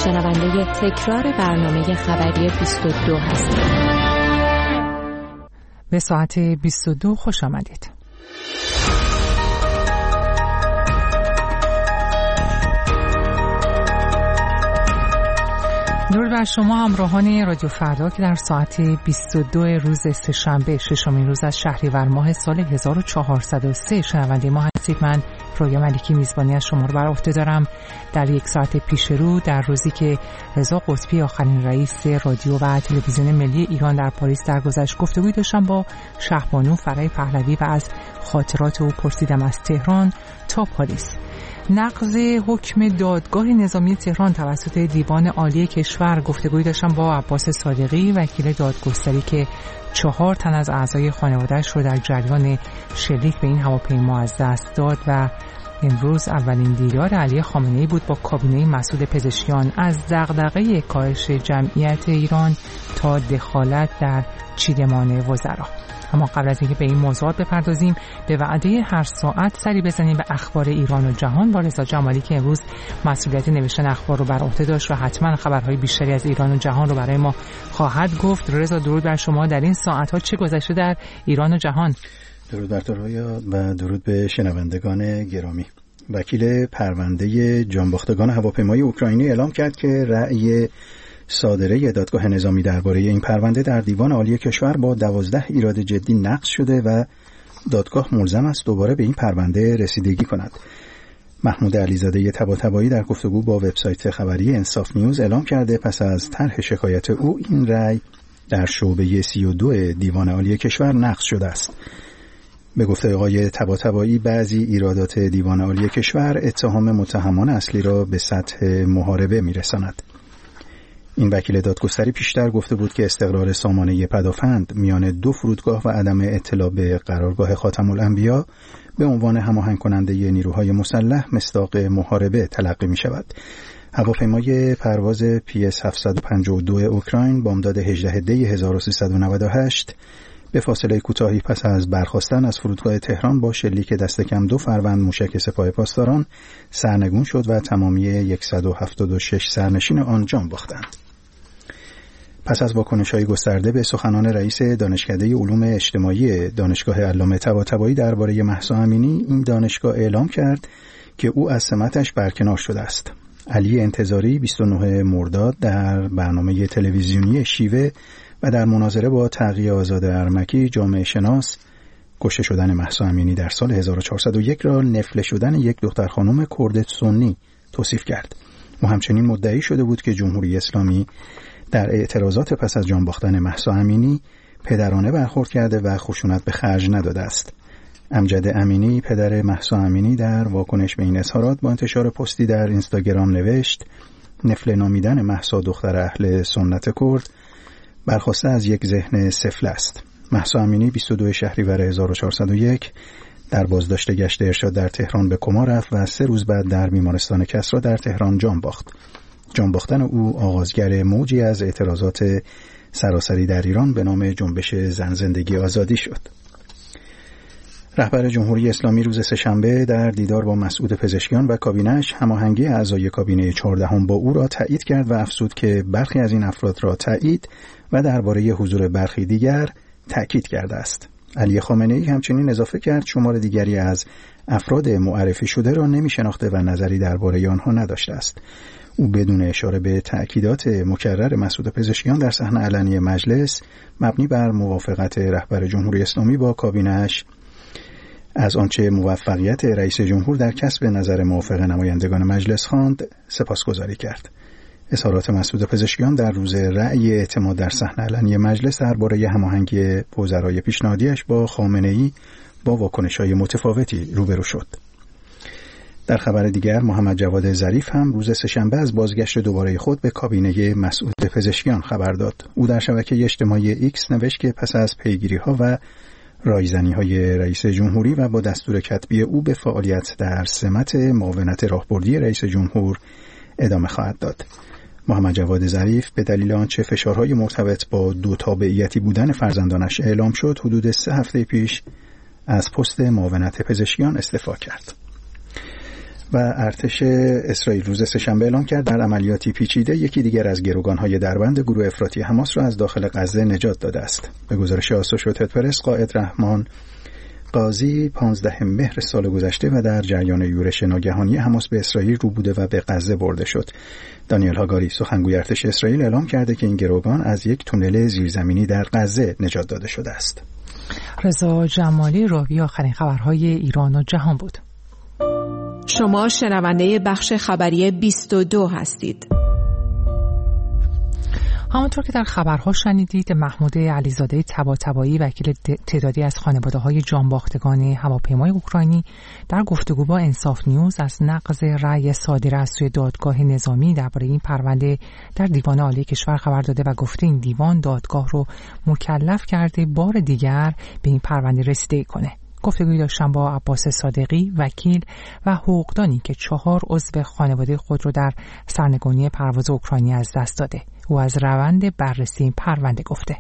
شنونده تکرار برنامه خبری 22 هستید. به ساعت 22 خوش آمدید. درود بر شما همراهان رادیو فردا که در ساعت 22 روز سه‌شنبه ششمین روز از شهریور ماه سال 1403 شنونده ما هستید. من رویا ملیکی میزبانی از شما رو بر عهده دارم. در یک ساعت پیش رو در روزی که رضا قطبی آخرین رئیس رادیو و تلویزیون ملی ایران در پاریس درگذشت گفتگوی داشتم با شهبانو فرح پهلوی و از خاطرات او پرسیدم از تهران تا پاریس. نقض حکم دادگاه نظامی تهران توسط دیوان عالی کشور گفتگوی داشتم با عباس صادقی وکیل دادگستری که 4 تن از اعضای خانواده‌اش رو در جریان شلیک به این هواپیما از دست داد و امروز اولین دیدار علی خامنه‌ای بود با کابینه مسعود پزشکیان از دغدغه کاهش جمعیت ایران تا دخالت در چیدمان وزرا. اما قبل از اینکه به این موضوعات بپردازیم به وعده هر ساعت سری بزنیم به اخبار ایران و جهان با رضا جمالی که امروز مسئولیت نوشتن اخبار رو بر عهده داشت و حتما خبرهای بیشتری از ایران و جهان رو برای ما خواهد گفت. رضا درود بر شما. در این ساعت‌ها چه گذشته در ایران و جهان؟ درود بر تو رویا و درود به شنوندگان گرامی. وکیل پرونده جانباختگان هواپیمای اوکراینی اعلام کرد که رأی صادره دادگاه نظامی درباره این پرونده در دیوان عالی کشور با 12 ایراد جدی نقض شده و دادگاه ملزم است دوباره به این پرونده رسیدگی کند. محمود علیزاده طباطبایی در گفتگو با وبسایت خبری انصاف نیوز اعلام کرده پس از طرح شکایت او این رأی در شعبه 32 دیوان عالی کشور نقض شده است. به گفته آقای طباطبایی بعضی ایرادات دیوان عالی کشور اتهام متهمان اصلی را به سطح محاربه می‌رساند. این وکیل دادگستری پیشتر گفته بود که استقرار سامانه پدافند میان 2 فرودگاه و عدم اطلاع به قرارگاه خاتم الانبیا به عنوان هماهنگ کننده نیروهای مسلح مصداق محاربه تلقی می شود. هواپیمای پرواز PS 752 اوکراین بامداد 18 دی 1398 به فاصله کوتاهی پس از برخاستن از فرودگاه تهران با شلیک دست کم 2 فروند موشک سپاه پاسداران سرنگون شد و تمامی 176 سرنشین آن جان باختند. پس از واکنش‌های گسترده به سخنان رئیس دانشکده علوم اجتماعی دانشگاه علامه طباطبایی درباره مهسا امینی، این دانشگاه اعلام کرد که او از سمتش برکنار شده است. علی انتظاری 29 مرداد در برنامه تلویزیونی شیوه و در مناظره با تقی آزاد ارمکی جامعه شناس کشته شدن مهسا امینی در سال 1401 را نفله شدن یک دختر خانم کرد سنی توصیف کرد. او همچنین مدعی شده بود که جمهوری اسلامی در اعتراضات پس از جان باختن مهسا امینی پدرانه برخورد کرده و خشونت به خرج نداده است. امجد امینی پدر مهسا امینی در واکنش به این اظهارات با انتشار پستی در اینستاگرام نوشت: نفله نامیدن مهسا دختر اهل سنت کرد برخواسته از یک ذهن سفله است. مهسا امینی 22 شهریور 1401 در بازداشت گشت ارشاد در تهران به کما رفت و 3 روز بعد در بیمارستان کسری در تهران جان باخت. جان باختن او آغازگر موجی از اعتراضات سراسری در ایران به نام جنبش زن زندگی آزادی شد. رهبر جمهوری اسلامی روز سه‌شنبه در دیدار با مسعود پزشکیان و کابینه‌اش هماهنگی اعضای کابینه 14 با او را تایید کرد و افزود که برخی از این افراد را تایید و درباره حضور برخی دیگر تأکید کرده است. علی خامنه‌ای همچنین اضافه کرد شمار دیگری از افراد معرفی شده را نمی‌شناخته و نظری درباره آنها نداشته است. او بدون اشاره به تأکیدات مکرر مسعود پزشکیان در صحنه علنی مجلس مبنی بر موافقت رهبر جمهوری اسلامی با کابینه‌اش از آنچه موفقیت رئیس جمهور در کسب نظر موافق نمایندگان مجلس خواند سپاسگزاری کرد. اظهارات مسعود پزشکیان در روز رأی اعتماد در صحنه علنی مجلس درباره هماهنگی وزرای پیشنهادیش با خامنه‌ای با واکنش‌های متفاوتی روبرو شد. در خبر دیگر محمد جواد ظریف هم روز سه‌شنبه از بازگشت دوباره خود به کابینه مسعود پزشکیان خبر داد. او در شبکه اجتماعی ایکس نوشت که پس از پیگیری‌ها و رایزنی‌های رئیس جمهوری و با دستور کتبی او به فعالیت در سمت معاونت راهبردی رئیس جمهور ادامه خواهد داد. محمد جواد ظریف به دلیل آنچه فشارهای مرتبط با 2 تابعیتی بودن فرزندانش اعلام شد حدود 3 هفته پیش از پست معاونت پزشکیان استعفا کرد. و ارتش اسرائیل روز سه‌شنبه اعلام کرد در عملیاتی پیچیده یکی دیگر از گروگان‌های دربند گروه افراطی حماس را از داخل غزه نجات داده است. به گزارش آسوشییتد پرس، قائد رحمان قاضی 15 مهر سال گذشته و در جریان یورش ناگهانی حماس به اسرائیل رو بوده و به غزه برده شد. دانیل هاگاری، سخنگوی ارتش اسرائیل، اعلام کرده که این گروگان از یک تونل زیرزمینی در غزه نجات داده شده است. رضا جمالی راوی آخرین خبرهای ایران و جهان بود. شما شنونده بخش خبری 22 هستید. همانطور که در خبرها شنیدید، محمود علیزاده طباطبایی، وکیل تعدادی از خانواده‌های جانباختگان هواپیمای اوکراینی، در گفتگو با انصاف نیوز از نقض رأی صادره از سوی دادگاه نظامی درباره این پرونده در دیوان عالی کشور خبر داده و گفته این دیوان دادگاه رو مکلف کرده بار دیگر به این پرونده رسیدگی کنه. گفتگویی داشتم با عباس صادقی، وکیل و حقوقدانی که 4 عضو خانواده خود رو در سرنگونی پرواز اوکراینی از دست داده. او از روند بررسی این پرونده گفته: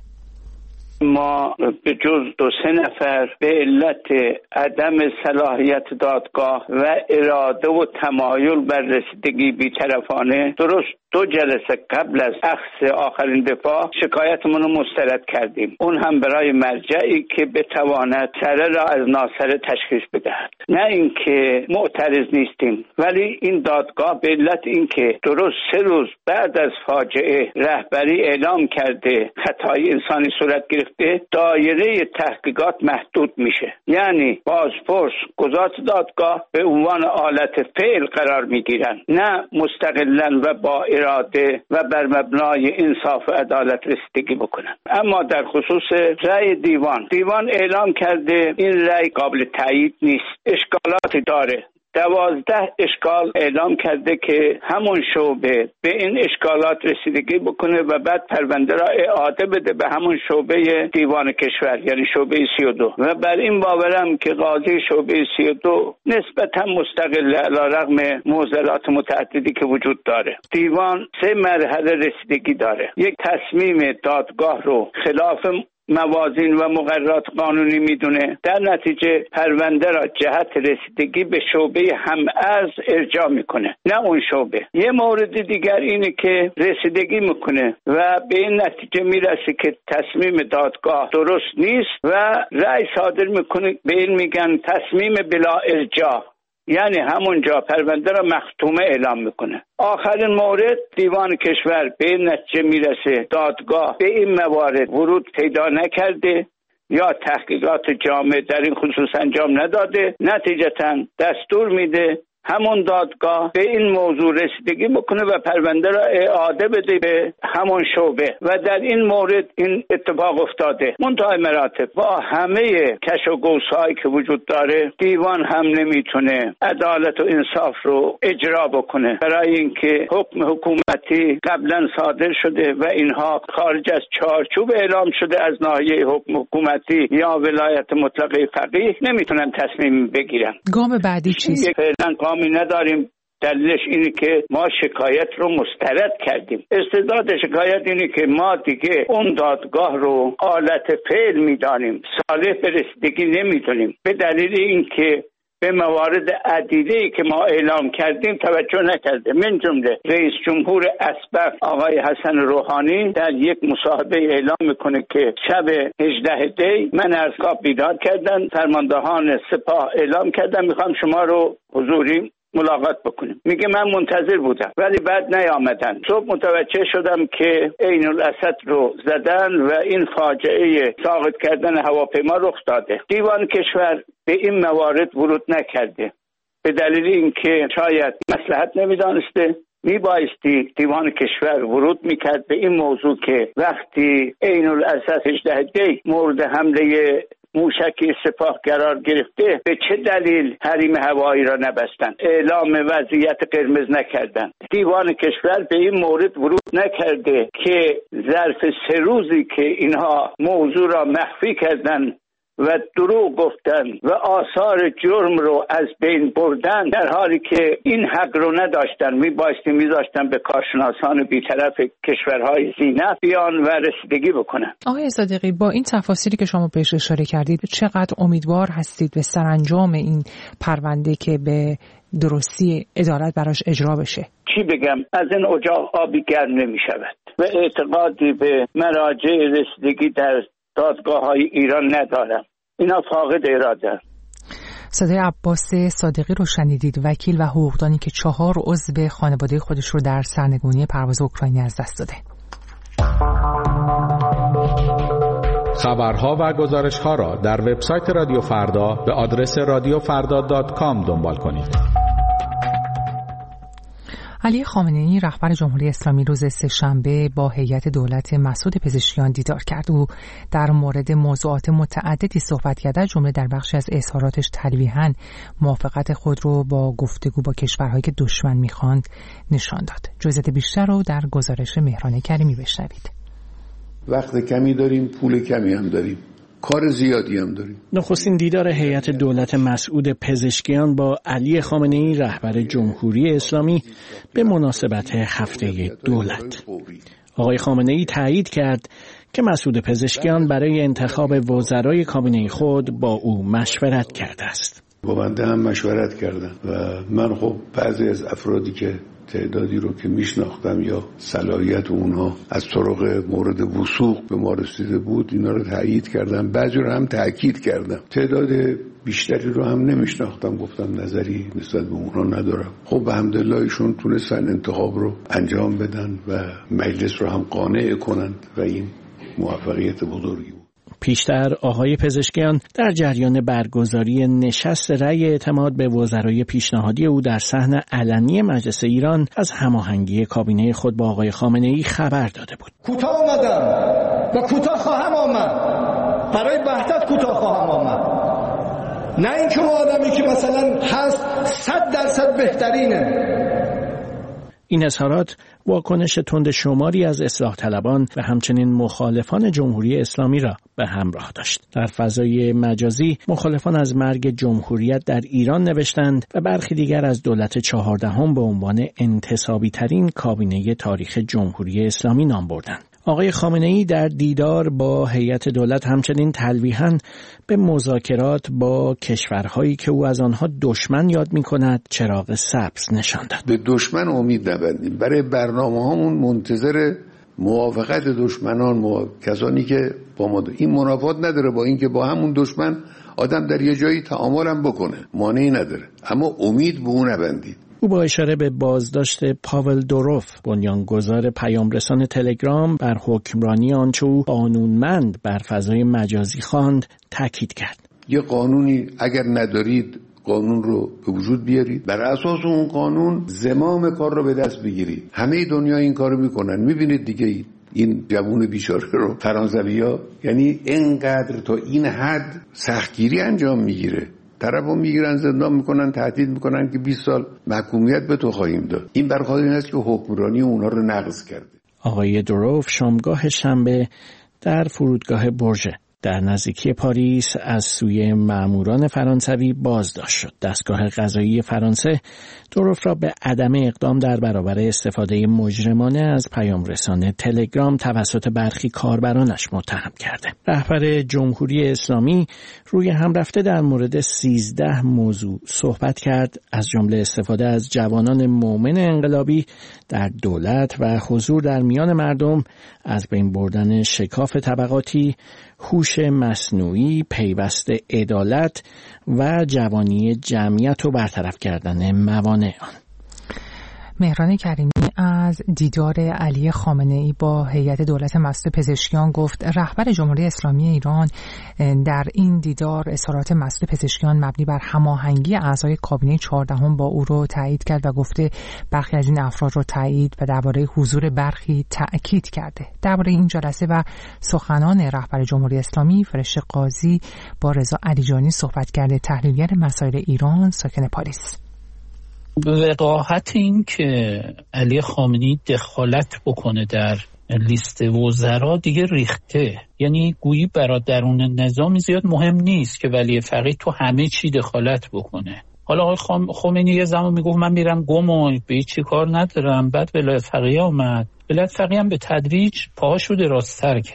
ما به جز 2-3 نفر به علت عدم صلاحیت دادگاه و اراده و تمایل بر رسیدگی بی‌طرفانه درست 2 جلسه قبل از اخذ آخرین دفاع شکایتمون رو مسترد کردیم. اون هم برای مرجعی که بتواند سره را از ناسره تشخیص بدهد. نه اینکه معترض نیستیم، ولی این دادگاه به علت اینکه درست 3 روز بعد از فاجعه رهبری اعلام کرده خطای انسانی صورت گرفته، دایره تحقیقات محدود میشه. یعنی بازپرس، قضات دادگاه به عنوان آلت فعل قرار میگیرن، نه مستقلاً و با اراده و بر مبنای انصاف و عدالت رسیدگی بکنن. اما در خصوص رأی دیوان اعلام کرده این رأی قابل تایید نیست، اشکالاتی داره. 12 اشکال اعلام کرده که همون شعبه به این اشکالات رسیدگی بکنه و بعد پرونده را اعاده بده به همون شعبه دیوان کشور، یعنی شعبه 32. و بر این باورم که قاضی شعبه 32 نسبتا مستقل علیرغم معضلات متعددی که وجود داره. دیوان 3 مرحله رسیدگی داره. یک، تصمیم دادگاه رو خلاف موازین و مقررات قانونی میدونه، در نتیجه پرونده را جهت رسیدگی به شعبه هم‌ارز ارجاع میکنه، نه اون شعبه. یه مورد دیگر اینه که رسیدگی میکنه و به این نتیجه میرسه که تصمیم دادگاه درست نیست و رأی صادر میکنه، به این میگن تصمیم بلا ارجاع، یعنی همونجا پرونده را مختومه اعلام میکنه. آخرین مورد، دیوان کشور به این نتیجه میرسه دادگاه به این موارد ورود پیدا نکرده یا تحقیقات جامع در این خصوص انجام نداده، نتیجتاً دستور میده همون دادگاه به این موضوع رسیدگی بکنه و پرونده را اعاده بده به همون شعبه و در این مورد این اتفاق افتاده. منتهای مراتب با همه کش و گوس‌هایی که وجود داره، دیوان هم نمیتونه عدالت و انصاف رو اجرا بکنه، برای اینکه حکم حکومتی قبلا صادر شده و اینها خارج از چارچوب اعلام شده از ناحیه حکم حکومتی یا ولایت مطلقه فقیه، نمیتونن تصمیم بگیرن. گام بعدی چیست؟ فعلا قامی نداریم. دلیلش اینه که ما شکایت رو مسترد کردیم. استعداد شکایت اینه که ما دیگه اون دادگاه رو آلت فعل میدانیم، صالح به رسیدگی نمیدونیم، به دلیل اینکه به موارد عدیده‌ای که ما اعلام کردیم توجه نکرده. من جمله رئیس جمهور اسبق آقای حسن روحانی در یک مصاحبه اعلام میکنه که شب 18 دی من از خواب بیدار کردن، فرماندهان سپاه اعلام کردن میخوام شما رو حضوری ملاقات بکنیم. میگه من منتظر بودم ولی بعد نیامدن. صبح متوجه شدم که عین الاسد رو زدن و این فاجعه ساقط کردن هواپیما رخ داده. دیوان کشور به این موارد ورود نکرده به دلیل اینکه شاید مصلحت نمیدانسته. میبایستی دیوان کشور ورود میکرد به این موضوع که وقتی عین الاسد 18 دی مورد حمله موشکی سپاه قرار گرفته به چه دلیل حریم هوایی را نبستند، اعلام وضعیت قرمز نکردند. دیوان کشور به این مورد ورود نکرده که ظرف 3 روزی که اینها موضوع را مخفی کردند و دروغ گفتن و آثار جرم رو از بین بردن، در حالی که این حق رو نداشتن، میذاشتن به کارشناسان بی‌طرف کشورهای زینف بیان و رسیدگی بکنن. آقای صادقی، با این تفاصیلی که شما بهش اشاره کردید چقدر امیدوار هستید به سرانجام این پرونده که به درستی عدالت براش اجرا بشه. چی بگم، از این اجاق آبی گرم نمی شود و اعتقادی به مراجع رسیدگی در دادگاه‌های ایران ندارم. اینا فاقد اراده. صدای عباس صادقی رو شنیدید، وکیل و حقوقدانی که 4 عضو خانواده خودش رو در سرنگونی پرواز اوکراینی از دست داده. خبرها و گزارش‌ها را در وبسایت رادیو فردا به آدرس radiofrda.com دنبال کنید. علی خامنه‌ای رهبر جمهوری اسلامی روز سه‌شنبه با هیئت دولت مسعود پزشکیان دیدار کرد. او در مورد موضوعات متعددی صحبت کرد، از جمله در بخشی از اظهاراتش تلویحاً موافقت خود رو با گفتگو با کشورهایی که دشمن می‌خواند نشان داد. جزئیات بیشتر رو در گزارش مهران کریمی بشنوید. وقت کمی داریم، پول کمی هم داریم، کار زیادی هم داریم. نخستین دیدار هیئت دولت مسعود پزشکیان با علی خامنه‌ای رهبر جمهوری اسلامی به مناسبت هفته دولت. آقای خامنه‌ای تایید کرد که مسعود پزشکیان برای انتخاب وزرای کابینه خود با او مشورت کرده است. با بنده هم مشورت کردن و من خب بعضی از افرادی که تعدادی رو که میشناختم یا صلاحیت اونها از طرق مورد وثوق به ما رسیده بود، اینا رو تایید کردم، بعضی رو هم تاکید کردم. تعداد بیشتری رو هم نمیشناختم، گفتم نظری نسبت به اونها ندارم. خب الحمدلله ایشون تونستن انتخاب رو انجام بدن و مجلس رو هم قانع کنند و این موفقیت بزرگی بود. پیشتر آقای پزشکیان در جریان برگزاری نشست رأی اعتماد به وزرای پیشنهادی او در صحن علنی مجلس ایران از هماهنگی کابینه خود با آقای خامنه‌ای خبر داده بود. کوتاه آمدم و کوتاه خواهم آمد، برای وحدت کوتاه خواهم آمد، نه اینکه آدمی که مثلا هست 100% بهترینه. این اظهارات واکنش تند شماری از اصلاح طلبان و همچنین مخالفان جمهوری اسلامی را به همراه داشت. در فضای مجازی مخالفان از مرگ جمهوریت در ایران نوشتند و برخی دیگر از دولت 14 به عنوان انتصابی ترین کابینه تاریخ جمهوری اسلامی نام بردند. آقای خامنه‌ای در دیدار با هیئت دولت همچنین تلویحاً به مذاکرات با کشورهایی که او از آنها دشمن یاد می‌کند چراغ سبز نشان داد. به دشمن امید نبندیم، برای برنامه‌هامون منتظر موافقت دشمنان، کسانی که با ما این منافات نداره با اینکه با همون دشمن آدم در یه جایی تعامل هم بکنه، مانعی نداره، اما امید به اون نبندید. او با اشاره به بازداشت پاول دوروف، بنیانگذار پیامرسان تلگرام، بر حکمرانی آنچه او قانونمند بر فضای مجازی خواند تاکید کرد. یه قانونی اگر ندارید، قانون رو به وجود بیارید، بر اساس اون قانون زمام کار رو به دست بگیرید. همه دنیا این کارو میکنن، میبینید دیگه. این جوون بیچاره رو فرانسوی‌ها یعنی اینقدر تا این حد سختگیری انجام میگیره، طرفو میگیرن زندان میکنن، تهدید میکنن که 20 سال محکومیت به تو خواهیم داد. این برخلاف این است که حکمرانی اونها رو نقض کرده. آقای دوروف شامگاه شنبه در فرودگاه برژه در نزدیکی پاریس از سوی ماموران فرانسوی بازداشت شد. دستگاه قضایی فرانسه دوروف را به عدم اقدام در برابر استفاده مجرمانه از پیامرسان تلگرام توسط برخی کاربرانش متهم کرده. رهبر جمهوری اسلامی روی هم رفته در مورد 13 موضوع صحبت کرد، از جمله استفاده از جوانان مؤمن انقلابی در دولت و حضور در میان مردم، از بین بردن شکاف طبقاتی، هوش مصنوعی، پیوست عدالت و جوانی جمعیت و برطرف کردن موانع آن. مهران کریمی از دیدار علی خامنه‌ای با هیئت دولت مسعود پزشکیان گفت رهبر جمهوری اسلامی ایران در این دیدار اظهارات مسعود پزشکیان مبنی بر هماهنگی اعضای کابینه 14 با او رو تایید کرد و گفته برخی از این افراد رو تایید و درباره حضور برخی تأکید کرده. درباره این جلسه و سخنان رهبر جمهوری اسلامی فرشته قاضی با رضا علیجانی صحبت کرده، تحلیلگر مسائل ایران، ساکن پاریس. وقاحت این که علی خامنه‌ای دخالت بکنه در لیست وزرا دیگه ریخته، یعنی گویی برای درون نظام زیاد مهم نیست که ولی فقیه تو همه چی دخالت بکنه. حالا آقای خمینی یه زمان میگفت من میرم گم و به هیچ کار ندارم، بعد ولایت فقیه اومد، ولایت فقیه هم به تدریج پاهاشو درازتر کرد.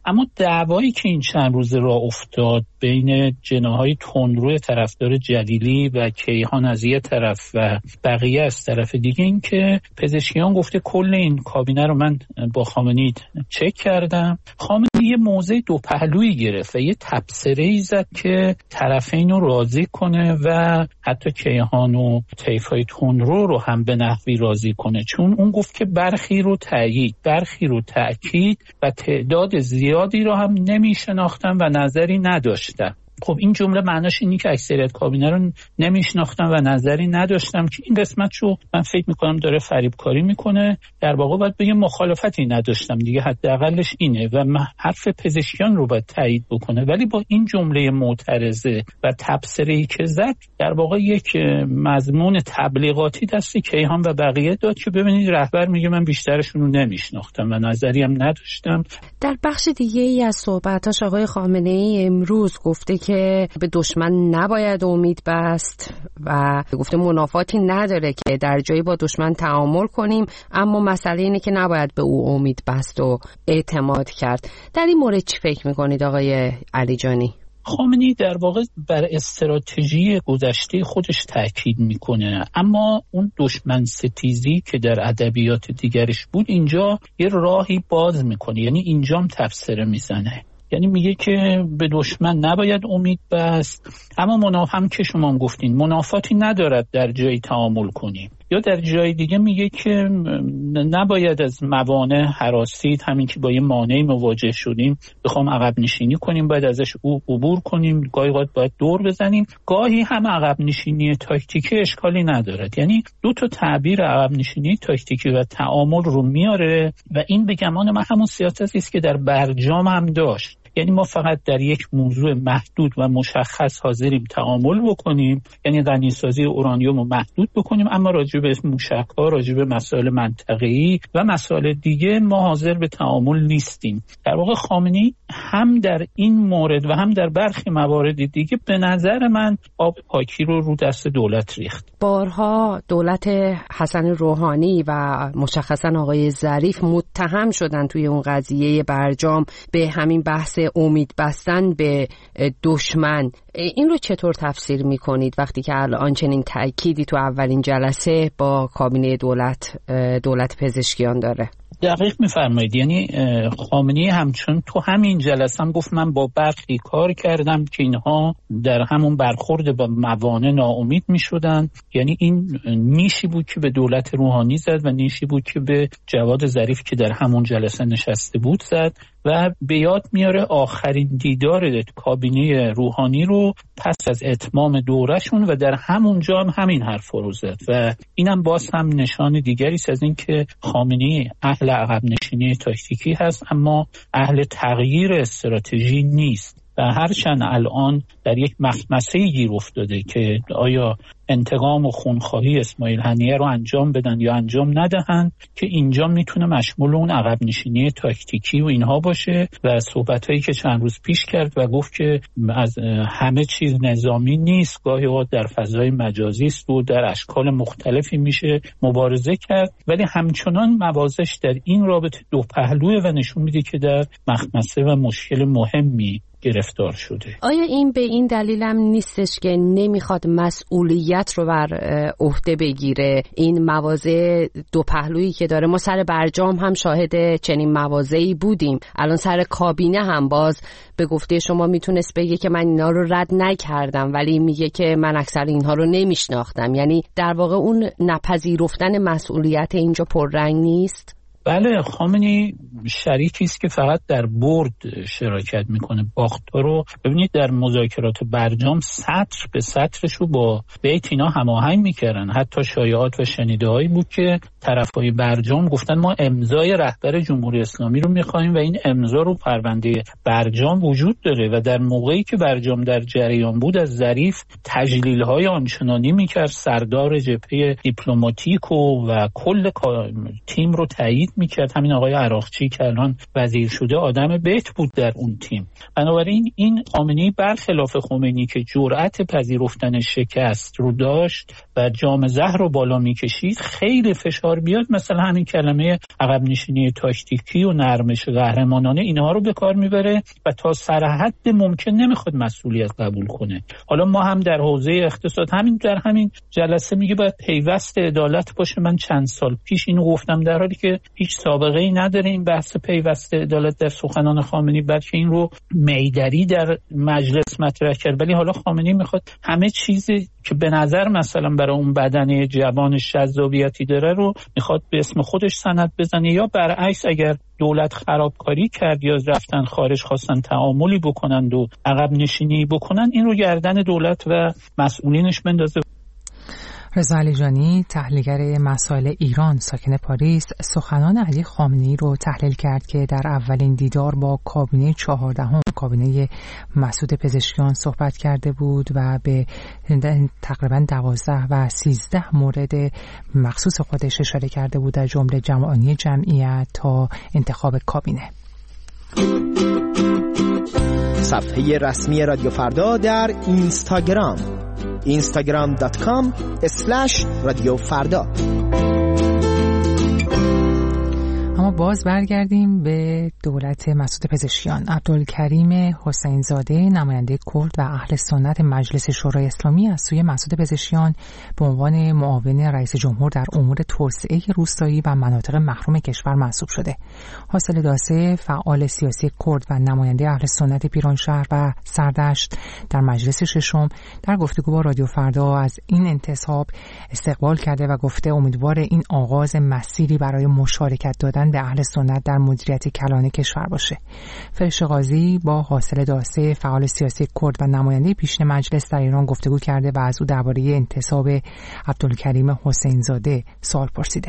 اما دعوایی که این چند روز راه افتاد بین جناحهای تندرو طرفدار جلیلی و کیهان از یه طرف و بقیه از طرف دیگه، این که پزشکیان گفته کل این کابینه رو من با خامنه‌ای چک کردم. خامنه‌ای یه موضع دو پهلویی گرفت و یه تبصره‌ای زد که طرفین رو راضی کنه و حتی کیهان و طیف‌های تندرو رو هم به نحوی راضی کنه، چون اون گفت که برخی رو تأیید، برخی رو تأکید و تعداد زیادی رو هم نمیشناختم و نظری نداشتم. خب این جمله معناش اینه که اکثریت کابینه رو نمیشناختم و نظری نداشتم، که این قسمتشو من فکر میکنم داره فریبکاری میکنه. در واقع باید بگم مخالفتی نداشتم دیگه، حداقلش اینه و حرف پزشکیان رو باید تایید بکنه. ولی با این جمله معترضه و تبصره‌ای که زد، در واقع یک مضمون تبلیغاتی دست کیهان و بقیه داد که ببینید رهبر میگه من بیشترشون رو نمیشناختم و نظری هم نداشتم. در بخش دیگه ای از صحبتاش آقای خامنه‌ای امروز گفته که به دشمن نباید امید بست و گفته منافاتی نداره که در جایی با دشمن تعامل کنیم، اما مسئله اینه که نباید به او امید بست و اعتماد کرد. در این مورد چی فکر میکنید آقای علیجانی؟ خامنه‌ای در واقع بر استراتژی گذشته خودش تاکید میکنه، اما اون دشمن ستیزی که در ادبیات دیگرش بود اینجا یه راهی باز میکنه، یعنی اینجام تبصره میزنه، یعنی میگه که به دشمن نباید امید بست، اما هم که شما هم گفتین منافاتی ندارد در جایی تعامل کنیم. یا در جای دیگه میگه که نباید از موانع هراسید، همین که با یه مانعی مواجه شدیم بخوام عقب نشینی کنیم، باید ازش عبور کنیم، گاهی باید دور بزنیم، گاهی هم عقب نشینی تاکتیکی اشکالی ندارد. یعنی دو تا تعبیر عقب نشینی تاکتیکی و تعامل رو میاره و این به گمان من همون سیاستی است که در برجام هم داشت. یعنی ما فقط در یک موضوع محدود و مشخص حاضریم تعامل بکنیم، یعنی غنیسازی اورانیوم رو محدود بکنیم، اما راجع به موشک‌ها، راجع به مسائل منطقه‌ای و مسائل دیگه ما حاضر به تعامل نیستیم. در واقع خامنه‌ای هم در این مورد و هم در برخی موارد دیگه به نظر من آب پاکی رو دست دولت ریخت. بارها دولت حسن روحانی و مشخصا آقای ظریف متهم شدن توی اون قضیه برجام به همین بحث امید بستن به دشمن. این رو چطور تفسیر میکنید وقتی که الان چنین تأکیدی تو اولین جلسه با کابینه دولت پزشکیان داره؟ دقیق میفرمایید. یعنی خامنه‌ای همچون تو همین جلسه هم گفت من با برخی کار کردم که اینها در همون برخورد با موانع ناامید میشدن. یعنی این نیشی بود که به دولت روحانی زد و نیشی بود که به جواد ظریف که در همون جلسه نشسته بود زد و به یاد میاره آخرین دیدار کابینه روحانی رو پس از اتمام دورشون و در همونجا هم همین حرف رو زد و اینم باز هم نشان دیگری است از این که خامنه‌ای اهل عقب نشینی تاکتیکی هست اما اهل تغییر استراتژی نیست و هرچند الان در یک مخمسه‌ای گیر افتاده که آیا انتقام و خونخواهی اسماعیل هنیه رو انجام بدن یا انجام ندهن، که اینجا میتونه مشمول اون عقب نشینی تاکتیکی و اینها باشه و صحبتایی که چند روز پیش کرد و گفت که از همه چیز نظامی نیست، گاهی اوقات در فضای مجازی است و در اشکال مختلفی میشه مبارزه کرد، ولی همچنان موازش در این رابطه دو پهلوه و نشون میده که در مخمسه و مشکل مهمی گرفتار شده. آیا این به این دلیلم نیستش که نمیخواد مسئولیت رو بر عهده بگیره؟ این مواضع دو پهلویی که داره، ما سر برجام هم شاهد چنین مواضعی بودیم، الان سر کابینه هم باز به گفته شما میتونست بگه که من اینا رو رد نکردم ولی میگه که من اکثر اینها رو نمیشناختم. یعنی در واقع اون نپذیرفتن مسئولیت اینجا پررنگ نیست؟ بله، خامنه‌ای شریکی است که فقط در برد شراکت میکنه. باخت‌ها رو ببینید در مذاکرات برجام سطر به سطرش رو با بیت اینا هماهنگ میکردن. حتی شایعات و شنیده‌هایی بود که طرفای برجام گفتن ما امضای رهبر جمهوری اسلامی رو میخوایم و این امضا رو پرونده برجام وجود داره و در موقعی که برجام در جریان بود از ظریف تجلیل‌های آنچنانی میکرد، سردار جبهه دیپلماتیک و کل تیم رو تایید میکرد. همین آقای عراقچی که الان وزیر شده آدم بهت بود در اون تیم. بنابراین این خامنه‌ای برخلاف خمینی که جرأت پذیرفتن شکست رو داشت و جام زهر رو بالا میکشید، خیلی فشار بیاد مثلا همین کلمه عقب نشینی تاکتیکی و نرمش قهرمانانه اینها رو به کار میبره و تا سر حد ممکن نمیخواد مسئولیت قبول کنه. حالا ما هم در حوزه اقتصاد در همین جلسه میگه باید پیوست عدالت باشه. من چند سال پیش اینو گفتم، در حالی که هیچ سابقه ای نداره این بحث پیوست عدالت در سخنان خامنه‌ای، بلکه این رو میدری در مجلس مطرح کرد. ولی حالا خامنه‌ای میخواد همه چیزی که به نظر مثلا برای اون بدنه جوانش جذابیتی داره رو میخواد به اسم خودش سند بزنه، یا برعکس اگر دولت خرابکاری کرد یا رفتن خارج خواستن تعاملی بکنند و عقب نشینی بکنن، این رو گردن دولت و مسئولینش بندازه. رضا علیجانی، تحلیلگر مسائل ایران ساکن پاریس، سخنان علی خامنه‌ای رو تحلیل کرد که در اولین دیدار با کابینه 14 کابینه مسعود پزشکیان صحبت کرده بود و به تقریبا 12 و 13 مورد مخصوص خودش اشاره کرده بود، در جمله جمعانی جمعیت تا انتخاب کابینه. صفحه رسمی رادیو فردا در اینستاگرام instagram.com/رادیو فردا. اما باز برگردیم به دولت مسعود پزشکیان. عبدالکریم حسین زاده، نماینده کرد و اهل سنت مجلس شورای اسلامی، از سوی مسعود پزشکیان به عنوان معاون رئیس جمهور در امور توسعه روستایی و مناطق محروم کشور منصوب شده. حاصل داسه، فعال سیاسی کرد و نماینده اهل سنت پیرانشهر و سردشت در مجلس ششم، در گفتگو با رادیو فردا از این انتصاب استقبال کرده و گفته امیدوار این آغاز مسیری برای مشارکت دادن به اهل سنت در مدیریت کلان کشور باشه. فرشته قاضی با حاصل داسه، فعال سیاسی کرد و نماینده پیشین مجلس در ایران گفتگو کرده و از او درباره انتصاب عبدالکریم حسین زاده سوال پرسیده.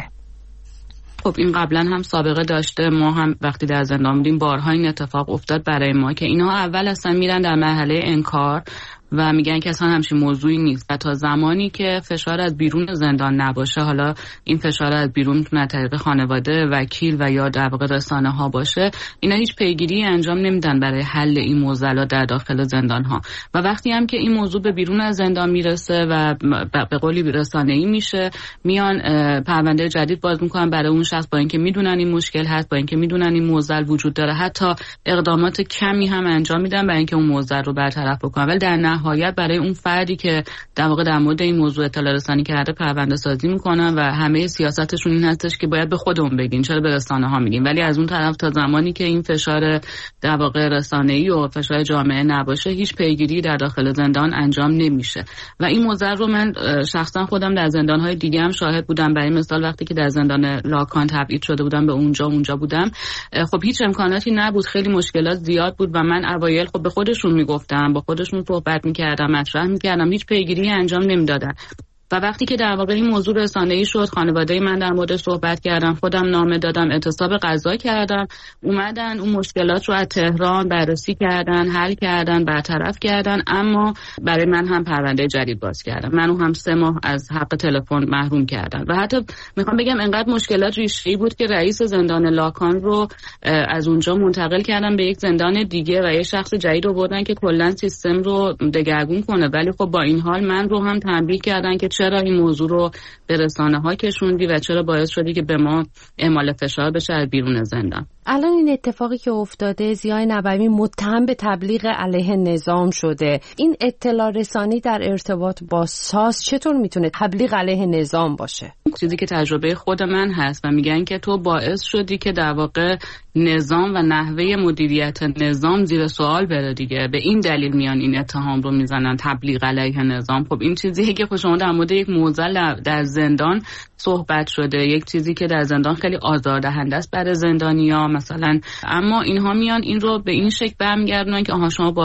خب این قبلا هم سابقه داشته، ما هم وقتی در زندان بودیم بارها این اتفاق افتاد برای ما که اینها اول اصلا میرن در مرحله انکار و میگن که اصلا همچین موضوعی نیست و تا زمانی که فشار از بیرون زندان نباشه، حالا این فشار از بیرون میتونه طریق خانواده، وکیل و یا در واقع رسانه ها باشه، اینا هیچ پیگیری انجام نمیدن برای حل این معضلات در داخل زندان ها. و وقتی هم که این موضوع به بیرون از زندان میرسه و به قولی رسانه‌ای میشه، میان پرونده جدید باز میکنن برای اون شخص، با اینکه میدونن این مشکل هست، با اینکه میدونن این معضل وجود داره، حتی اقدامات کمی هم انجام میدن برای اینکه اون معضل رو برطرف بکنن. ولی در نهایت برای اون فردی که در واقع در مورد این موضوع اطلاع رسانی کرده پرونده سازی میکنن و همه سیاستشون این هستش که باید به خودمون بگین، چرا به رسانه ها میگین. ولی از اون طرف تا زمانی که این فشار در واقع رسانه‌ای و فشار جامعه نباشه، هیچ پیگیری در داخل زندان انجام نمیشه. و این موضوع رو من شخصا خودم در زندان‌های دیگه هم شاهد بودم. برای مثال وقتی که در زندان لاکان تبعید شده بودم به اونجا بودم، خب هیچ امکاناتی نبود، خیلی مشکلات زیاد بود و من اوایل خب به خودشون میگفتم، با خودشون صحبت میکردم، مطرح میکردم، هیچ پیگیری انجام نمیدادن. و وقتی که در واقع این موضوع رسانه‌ای شد، خانواده من در موردش صحبت کردم، خودم نامه دادم، اعتصاب غذا کردم، اومدن اون مشکلات رو از تهران بررسی کردن، حل کردن، برطرف کردن، اما برای من هم پرونده جدید باز کردن. منو هم 3 ماه از حق تلفن محروم کردن. و حتی میخوام بگم انقدر مشکلات ریشه‌ای بود که رئیس زندان لاکان رو از اونجا منتقل کردن به یک زندان دیگه و یه شخص جدید آوردن که کلا سیستم رو دگرگون کنه. ولی خب با این حال من رو هم تنبیه کردن که چرا این موضوع رو به رسانه ها کشوندی و چرا باعث شدی که به ما اعمال فشار بشه از بیرون زندان. الان این اتفاقی که افتاده، ضیای نبوی متهم به تبلیغ علیه نظام شده. این اطلاع رسانی در ارتباط با ساز چطور میتونه تبلیغ علیه نظام باشه؟ چیزی که تجربه خود من هست و میگن که تو باعث شدی که در واقع نظام و نحوه مدیریت نظام زیر سوال بره دیگه. به این دلیل میان این اتهام رو میزنن، تبلیغ علیه نظام. خب این چیزیه که شما در مورد یک معضل در زندان صحبت شده، یک چیزی که در زندان خیلی آزاردهنده است برای زندانی‌ها مثلا، اما اینها میان این رو به این شکل برمیگردونن که آها شما با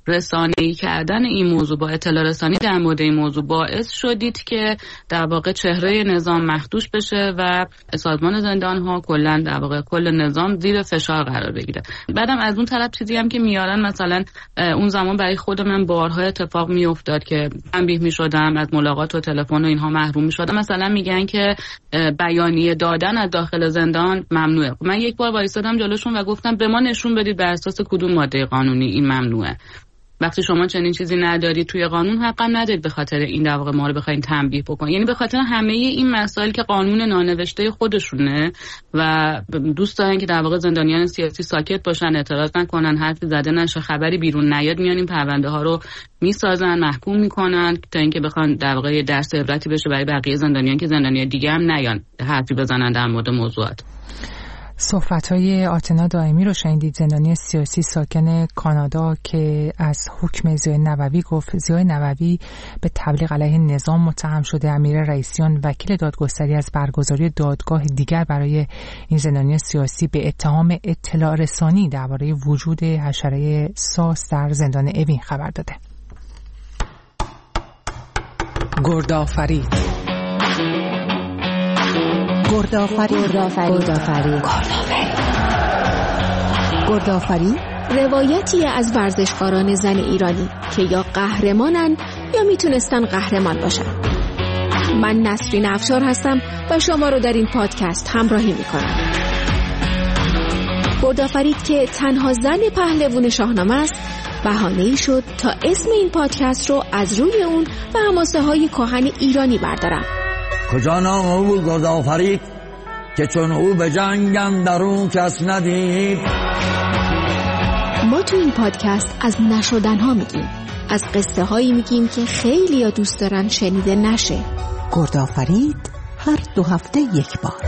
رسانه‌ای کردن این موضوع، با اطلاع رسانی در مورد این موضوع باعث شدید که در واقع چهره نظام مخدوش بشه و سازمان زندان‌ها کلاً در واقع کل نظام زیر فشار قرار بگیره. بعدم از اون طرف چیزی هم که میارن، مثلا اون زمان برای خود من بارها اتفاق میافتاد که تنبیه میشدم، از ملاقات و تلفن و اینها محروم میشدم. مثلا میگن که بیانیه دادن از داخل زندان ممنوعه. من یک بار وایسادم جلوشون و گفتم به ما نشون بدید بر اساس کدوم ماده قانونی این ممنوعه. وقتی شما چنین چیزی ندارید توی قانون، حقم ندارید به خاطر این در واقع ما رو بخواید تنبیه بکنید. یعنی به خاطر همه این مسائل که قانون نانوشته خودشونه و دوست دارن که در واقع زندانیان سیاسی ساکت باشن، اعتراض نکنن، حرفی زده نشه، خبری بیرون نیاد، میان این پرونده ها رو میسازن، محکوم میکنن تا اینکه بخوان در واقع درس عبرتی بشه برای بقیه زندانیان که زندانیان دیگه هم نیان حرفی بزنن در مورد موضوعات. صحبت‌های آتنا دائمی رو شنیدید، زندانی سیاسی ساکن کانادا که از حکم ضیاء نووی گفت. ضیاء نووی به تبلیغ علیه نظام متهم شده. امیر رئیسیان وکیل دادگستری از برگزاری دادگاه دیگر برای این زندانی سیاسی به اتهام اطلاع رسانی درباره وجود حشره ساس در زندان اوین خبر داده. گردآفرید روایتی از ورزشکاران زن ایرانی که یا قهرمانن یا میتونستن قهرمان باشن. من نسرین افشار هستم و شما رو در این پادکست همراهی میکنم. گردآفرید که تنها زن پهلوان شاهنامه است، بهانه‌ای شد تا اسم این پادکست رو از روی اون و حماسه های کهن ایرانی بردارم. کجا نام او بود گردآفرید که چون او به جنگ اندرون کس ندید. ما تو این پادکست از نشدنها میگیم، از قصه هایی میگیم که خیلی ها دوست دارن شنیده نشه. گردآفرید هر 2 هفته یک بار.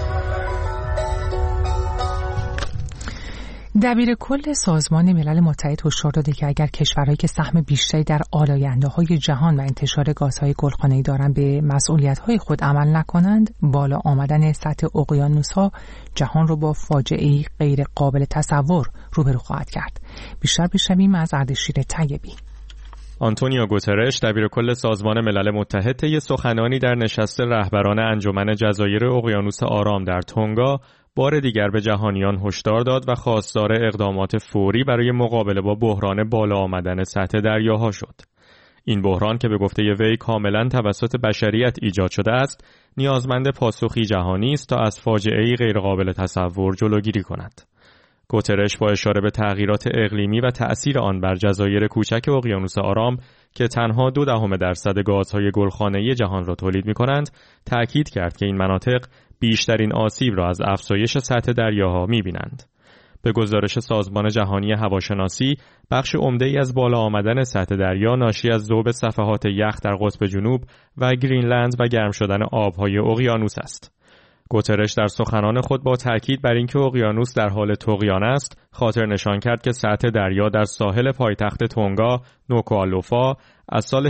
دبیر کل سازمان ملل متحد هشدار داده که اگر کشورهایی که سهم بیشتری در آلاینده‌های جهان و انتشار گازهای گلخانه‌ای دارند به مسئولیت‌های خود عمل نکنند، بالا آمدن سطح اقیانوس‌ها جهان رو با فاجعه‌ای غیر قابل تصور روبرو خواهد کرد. بیشتر بشنویم از اردشیر طیبی. آنتونیو گوترش دبیر کل سازمان ملل متحد طی سخنانی در نشست رهبران انجمن جزایر اقیانوس آرام در تونگا بار دیگر به جهانیان هشدار داد و خواستار اقدامات فوری برای مقابله با بحران بالا آمدن سطح دریاها شد. این بحران که به گفته وی کاملا توسط بشریت ایجاد شده است، نیازمند پاسخی جهانی است تا از فاجعه‌ای غیرقابل تصور جلوگیری کند. گوترش با اشاره به تغییرات اقلیمی و تأثیر آن بر جزایر کوچک اقیانوس آرام که تنها 0.2% گازهای گلخانه‌ای جهان را تولید می‌کنند، تأکید کرد که این مناطق بیشترین آسیب را از افزایش سطح دریاها می‌بینند. به گزارش سازمان جهانی هواشناسی، بخش عمده‌ای از بالا آمدن سطح دریا ناشی از ذوب صفحات یخ در قطب جنوب و گرینلند و گرم شدن آب‌های اقیانوس است. گوترش در سخنان خود با تاکید بر اینکه اقیانوس در حال طغیان است، خاطر نشان کرد که سطح دریا در ساحل پایتخت تونگا، نوکوالوفا، از سال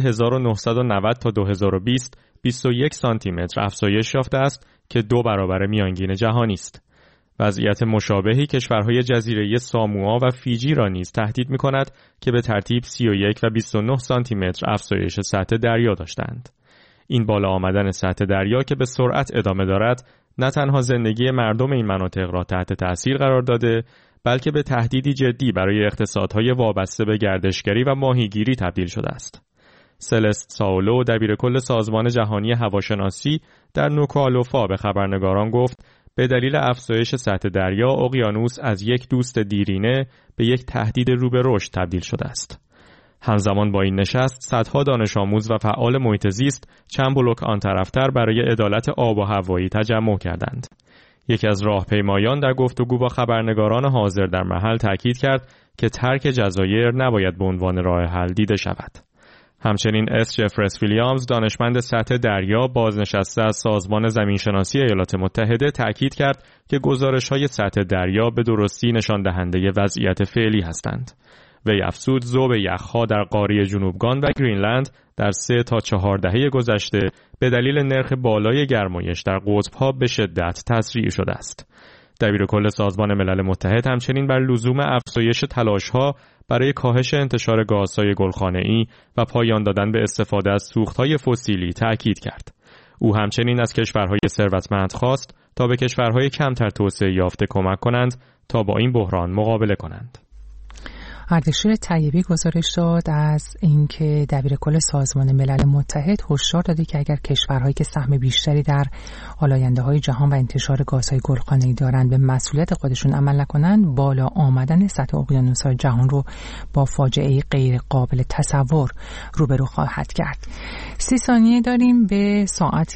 1990 تا 2020 21 سانتی متر افزایش یافته است که 2 برابر میانگین جهانی است. وضعیت مشابهی کشورهای جزیره ساموآ و فیجی را نیز تهدید می‌کند که به ترتیب 31 و 29 سانتی متر افزایش سطح دریا داشتند. این بالا آمدن سطح دریا که به سرعت ادامه دارد، نه تنها زندگی مردم این مناطق را تحت تأثیر قرار داده، بلکه به تهدیدی جدی برای اقتصادهای وابسته به گردشگری و ماهیگیری تبدیل شده است. سلست ساولو دبیر کل سازمان جهانی هواشناسی در نوکوالوفا به خبرنگاران گفت به دلیل افزایش سطح دریا، اقیانوس از یک دوست دیرینه به یک تهدید رو به رشد تبدیل شده است. همزمان با این نشست، صدها دانش آموز و فعال محیط زیست چند بلوک آن طرفتر برای عدالت آب و هوایی تجمع کردند. یکی از راهپیمایان در گفتگو با خبرنگاران حاضر در محل تاکید کرد که ترک جزایر نباید به عنوان راه حل دیده شود. همچنین جفرس ویلیامز دانشمند سطح دریا بازنشسته از سازمان زمینشناسی ایالات متحده تاکید کرد که گزارش‌های سطح دریا به درستی نشان دهنده وضعیت فعلی هستند. وی افزود ذوب یخ‌ها در قاره جنوبگان و گرینلند در 3 تا 4 دهه گذشته به دلیل نرخ بالای گرمایش در قطب‌ها به شدت تسریع شده است. دبیرکل سازمان ملل متحد همچنین بر لزوم افزایش تلاش‌ها برای کاهش انتشار گازهای گلخانه‌ای و پایان دادن به استفاده از سوخت‌های فسیلی تأکید کرد. او همچنین از کشورهای ثروتمند خواست تا به کشورهای کمتر توسعه یافته کمک کنند تا با این بحران مقابله کنند. اردشیر طیبی گزارش داد از اینکه دبیرکل سازمان ملل متحد هشدار داده که اگر کشورهایی که سهم بیشتری در آلاینده‌های جهان و انتشار گازهای گلخانه‌ای دارند به مسئولیت خودشون عمل نکنند، بالا آمدن سطح اقیانوس‌های جهان رو با فاجعه‌ای غیر قابل تصور روبرو خواهد کرد. 30 ثانیه داریم به ساعت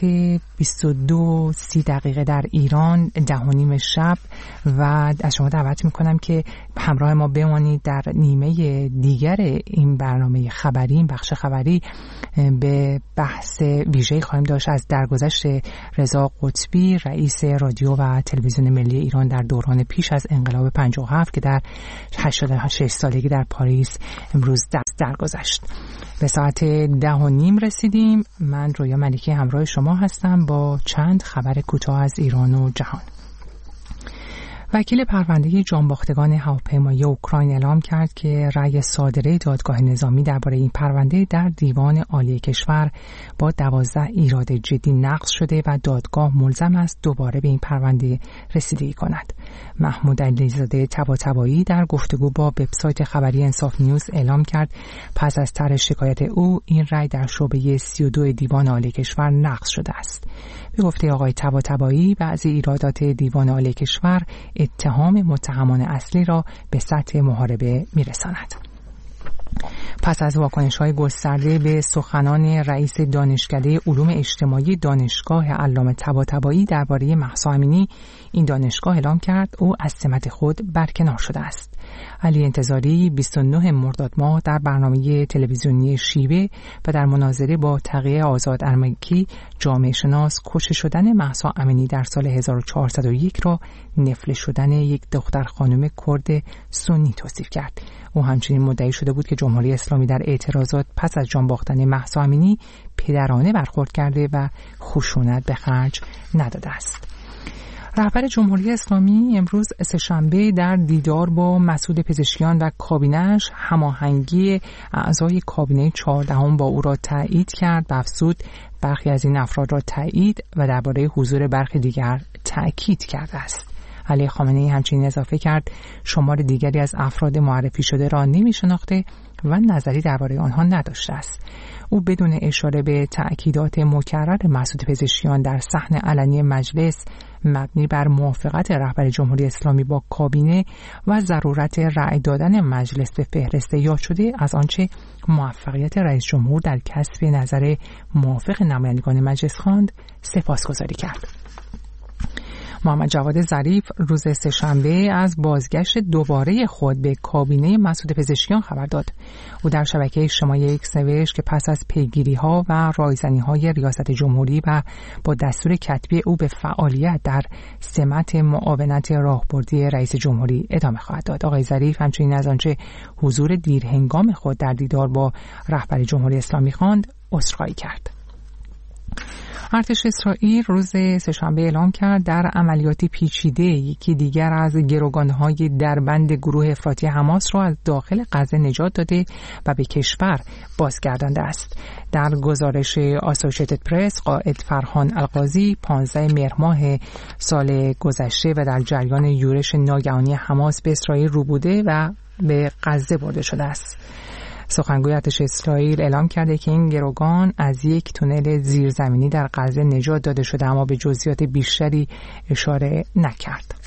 22:30 در ایران 10:30 شب و از شما دعوت می‌کنم که همراه ما بمانید. در نیمه دیگر این برنامه خبری، این بخش خبری، به بحث ویژه‌ای خواهیم داشت از درگذشت رضا قطبی، رئیس رادیو و تلویزیون ملی ایران در دوران پیش از انقلاب 57 که در 86 سالگی در پاریس امروز درگذشت. به ساعت 10:30 رسیدیم. من رویا ملکی همراه شما هستم با چند خبر کوتاه از ایران و جهان. وکیل پرونده جانباختگان هواپیمایی اوکراین اعلام کرد که رأی صادره دادگاه نظامی درباره این پرونده در دیوان عالی کشور با 12 ایراد جدی نقض شده و دادگاه ملزم است دوباره به این پرونده رسیدگی کند. محمود علیزاده طباطبایی در گفتگو با وبسایت خبری انصاف نیوز اعلام کرد پس از طرح شکایت او این رأی در شعبه 32 دیوان عالی کشور نقض شده است. به گفته آقای طباطبایی بعضی ایرادات دیوان عالی کشور اتهام متهمان اصلی را به سطح محاربه میرساند. پس از واکنش‌های گسترده به سخنان رئیس دانشکده علوم اجتماعی دانشگاه علامه طباطبایی درباره مهسا امینی، این دانشگاه اعلام کرد او از سمت خود برکنار شده است. علی انتظاری 29 مرداد ماه در برنامه تلویزیونی شیوه و در مناظره با تقی آزاد ارمکی جامعه شناس کشته شدن مهسا امینی در سال 1401 را نفله شدن یک دختر خانم کرد سنی توصیف کرد. او همچنین مدعی شده بود که جمهوری اسلامی در اعتراضات پس از جان باختن مهسا امینی پدرانه برخورد کرده و خشونت به خرج نداده است. رهبر جمهوری اسلامی امروز سه‌شنبه در دیدار با مسعود پزشکیان و کابینه‌اش هماهنگی اعضای کابینه 14 با او را تایید کرد و افزود برخی از این افراد را تایید و درباره حضور برخی دیگر تأکید کرده است. علی خامنه‌ای همچنین اضافه کرد شمار دیگری از افراد معرفی شده را نمی‌شناخته و نظری درباره آنها نداشته است. او بدون اشاره به تأکیدات مکرر مسعود پزشکیان در صحن علنی مجلس مبنی بر موافقت رهبر جمهوری اسلامی با کابینه و ضرورت رأی دادن مجلس به فهرست یاد شده از آنچه موفقیت رئیس جمهور در کسب نظر موافق نمایندگان مجلس خواند سپاسگزاری کرد. محمد جواد ظریف روز سه‌شنبه از بازگشت دوباره خود به کابینه مسعود پزشکیان خبر داد. او در شبکه اجتماعی ایکس نوشت که پس از پیگیری‌ها و رایزنی‌های ریاست جمهوری و با دستور کتبی او به فعالیت در سمت معاونت راهبردی رئیس جمهوری ادامه خواهد داد. آقای ظریف همچنین از آنچه حضور دیرهنگام خود در دیدار با رهبر جمهوری اسلامی خواند عذرخواهی کرد. ارتش اسرائیل روز سه‌شنبه اعلام کرد در عملیاتی پیچیده یکی دیگر از گروگان‌های دربند گروه افراطی حماس را از داخل غزه نجات داده و به کشور بازگردانده است. در گزارش آسوشیتد پرس قائد فرهان القاضی 15 مهر ماه سال گذشته و در جریان یورش ناگهانی حماس به اسرائیل رو بوده و به غزه برده شده است. سخنگوی ارتش اسرائیل اعلام کرده که این گروگان از یک تونل زیرزمینی در غزه نجات داده شده اما به جزئیات بیشتری اشاره نکرد.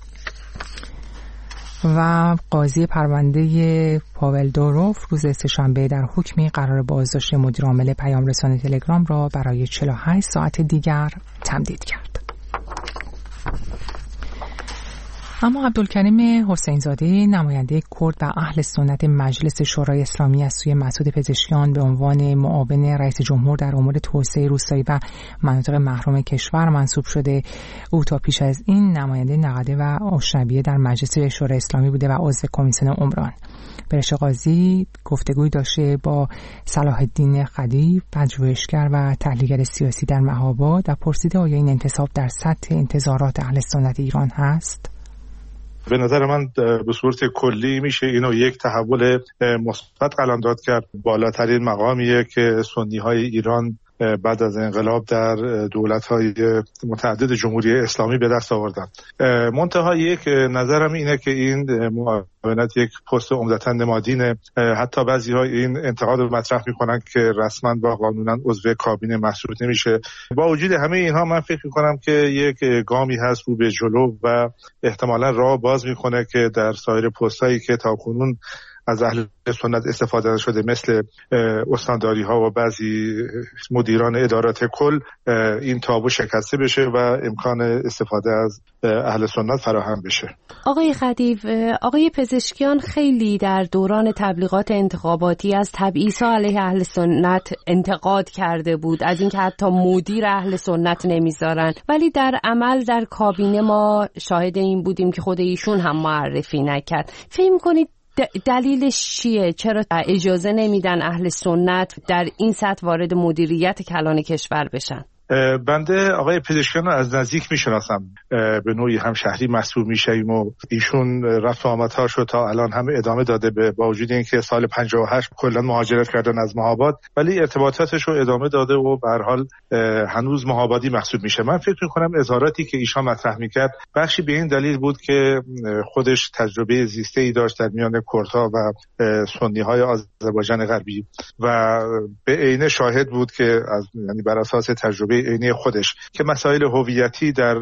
و قاضی پرونده پاول دوروف روز سه‌شنبه در حکمی قرار بازداشت مدیر عامل پیام رسانی تلگرام را برای 48 ساعت دیگر تمدید کرد. اما عبدالکریم حسین زاده نماینده کرد و اهل سنت مجلس شورای اسلامی از سوی مسعود پزشکیان به عنوان معاون رئیس جمهور در امور توسعه روستایی و مناطق محروم کشور منصوب شده. او تا پیش از این نماینده نقده و اشربیه در مجلس شورای اسلامی بوده و عضو کمیسیون عمران. برش قاضی گفتگوی داشته با صلاح الدین خدیو، پژوهشگر و تحلیلگر سیاسی در مهاباد و پرسیده آیا این انتصاب در سطح انتظارات اهل سنت ایران هست؟ به نظر من به صورت کلی میشه اینو یک تحول مثبت قلمداد کرد. بالاترین مقامیه که سنی‌های ایران بعد از انقلاب در دولت‌های متعدد جمهوری اسلامی به دست آوردن. منتها یک نظرم اینه که این معاونت یک پست عمدتاً نمادینه. حتی بعضی‌ها این انتقاد رو مطرح می‌کنن که رسما و قانوناً عضو کابینه محسوب نمیشه. با وجود همه اینها من فکر می‌کنم که یک گامی هست رو به جلو و احتمالاً راه باز می‌کنه که در سایر پست‌هایی که تاکنون از اهل سنت استفاده شده مثل استانداری ها و بعضی مدیران ادارات کل این تابو شکسته بشه و امکان استفاده از اهل سنت فراهم بشه. آقای خدیو، آقای پزشکیان خیلی در دوران تبلیغات انتخاباتی از تبعیض‌ها علیه اهل سنت انتقاد کرده بود، از اینکه حتی مدیر اهل سنت نمیذارن، ولی در عمل در کابینه ما شاهد این بودیم که خود ایشون هم معرفی نکرد. فکر می‌کنید دلیلش چیه؟ چرا اجازه نمیدن اهل سنت در این سطح وارد مدیریت کلان کشور بشن؟ بنده آقای پزشکیان رو از نزدیک میشناسم، به نوعی هم شهری محسوب میشیم و ایشون رفت و آمدهاش رو تا الان هم ادامه داده، با وجود اینکه سال 58 کلا مهاجرت کردن از مهاباد، ولی ارتباطاتش رو ادامه داده و به هر حال هنوز مهابادی محسوب میشه. من فکر میکنم اظهاراتی که ایشان مطرح میکرد بخشی به این دلیل بود که خودش تجربه زیسته‌ای داشت در میان کردها و سنی‌های آذربایجان غربی و به عینه شاهد بود که یعنی بر اساس تجربه عینی خودش که مسائل هویتی در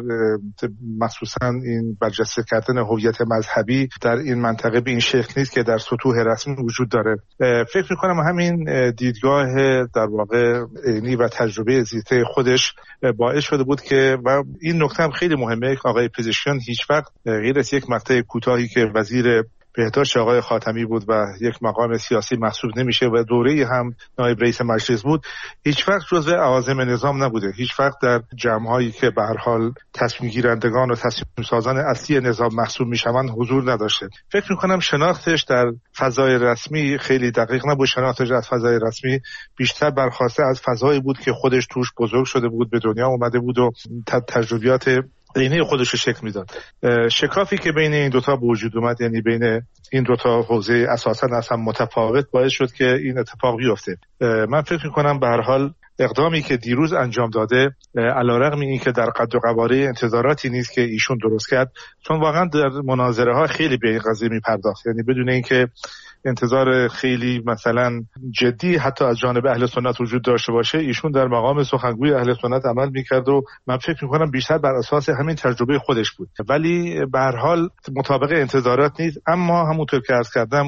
مخصوصا این برجسته کردن هویت مذهبی در این منطقه به این شکل نیست که در سطوح رسمی وجود داره. فکر می‌کنم همین دیدگاه در واقع عینی و تجربه زیسته خودش باعث شده بود که و این نکته هم خیلی مهمه، آقای پزشکیان هیچ وقت غیر از یک مقطع کوتاهی که وزیر بهداشت آقای خاتمی بود و یک مقام سیاسی محسوب نمیشه و دوره‌ای هم نایب رئیس مجلس بود، هیچ وقت جزو عوازم نظام نبوده. هیچ وقت در جمع‌هایی که به هر حال تصمیم گیرندگان و تصمیم سازان اصلی نظام محسوب میشوند حضور نداشته. فکر می‌کنم شناختش در فضای رسمی خیلی دقیق نبود. شناختش از فضای رسمی بیشتر برخواسته از فضایی بود که خودش توش بزرگ شده بود، به دنیا اومده بود و تجربیات عینی خودش رو شکل میداد. شکافی که بین این دوتا به وجود اومد، یعنی بین این دوتا حوزه اساساً اصلا متفاوت، باعث شد که این اتفاق بیفته. من فکر میکنم به هر حال اقدامی که دیروز انجام داده علیرغم این که در قد و قواره انتظاراتی نیست که ایشون درست کرد، چون واقعا در مناظره ها خیلی به این قضیه میپرداخت، یعنی بدون اینکه انتظار خیلی مثلا جدی حتی از جانب اهل سنت وجود داشته باشه، ایشون در مقام سخنگوی اهل سنت عمل میکرد و من فکر میکنم بیشتر بر اساس همین تجربه خودش بود، ولی به هر حال مطابق انتظارات نیست. اما همونطور که عرض کردم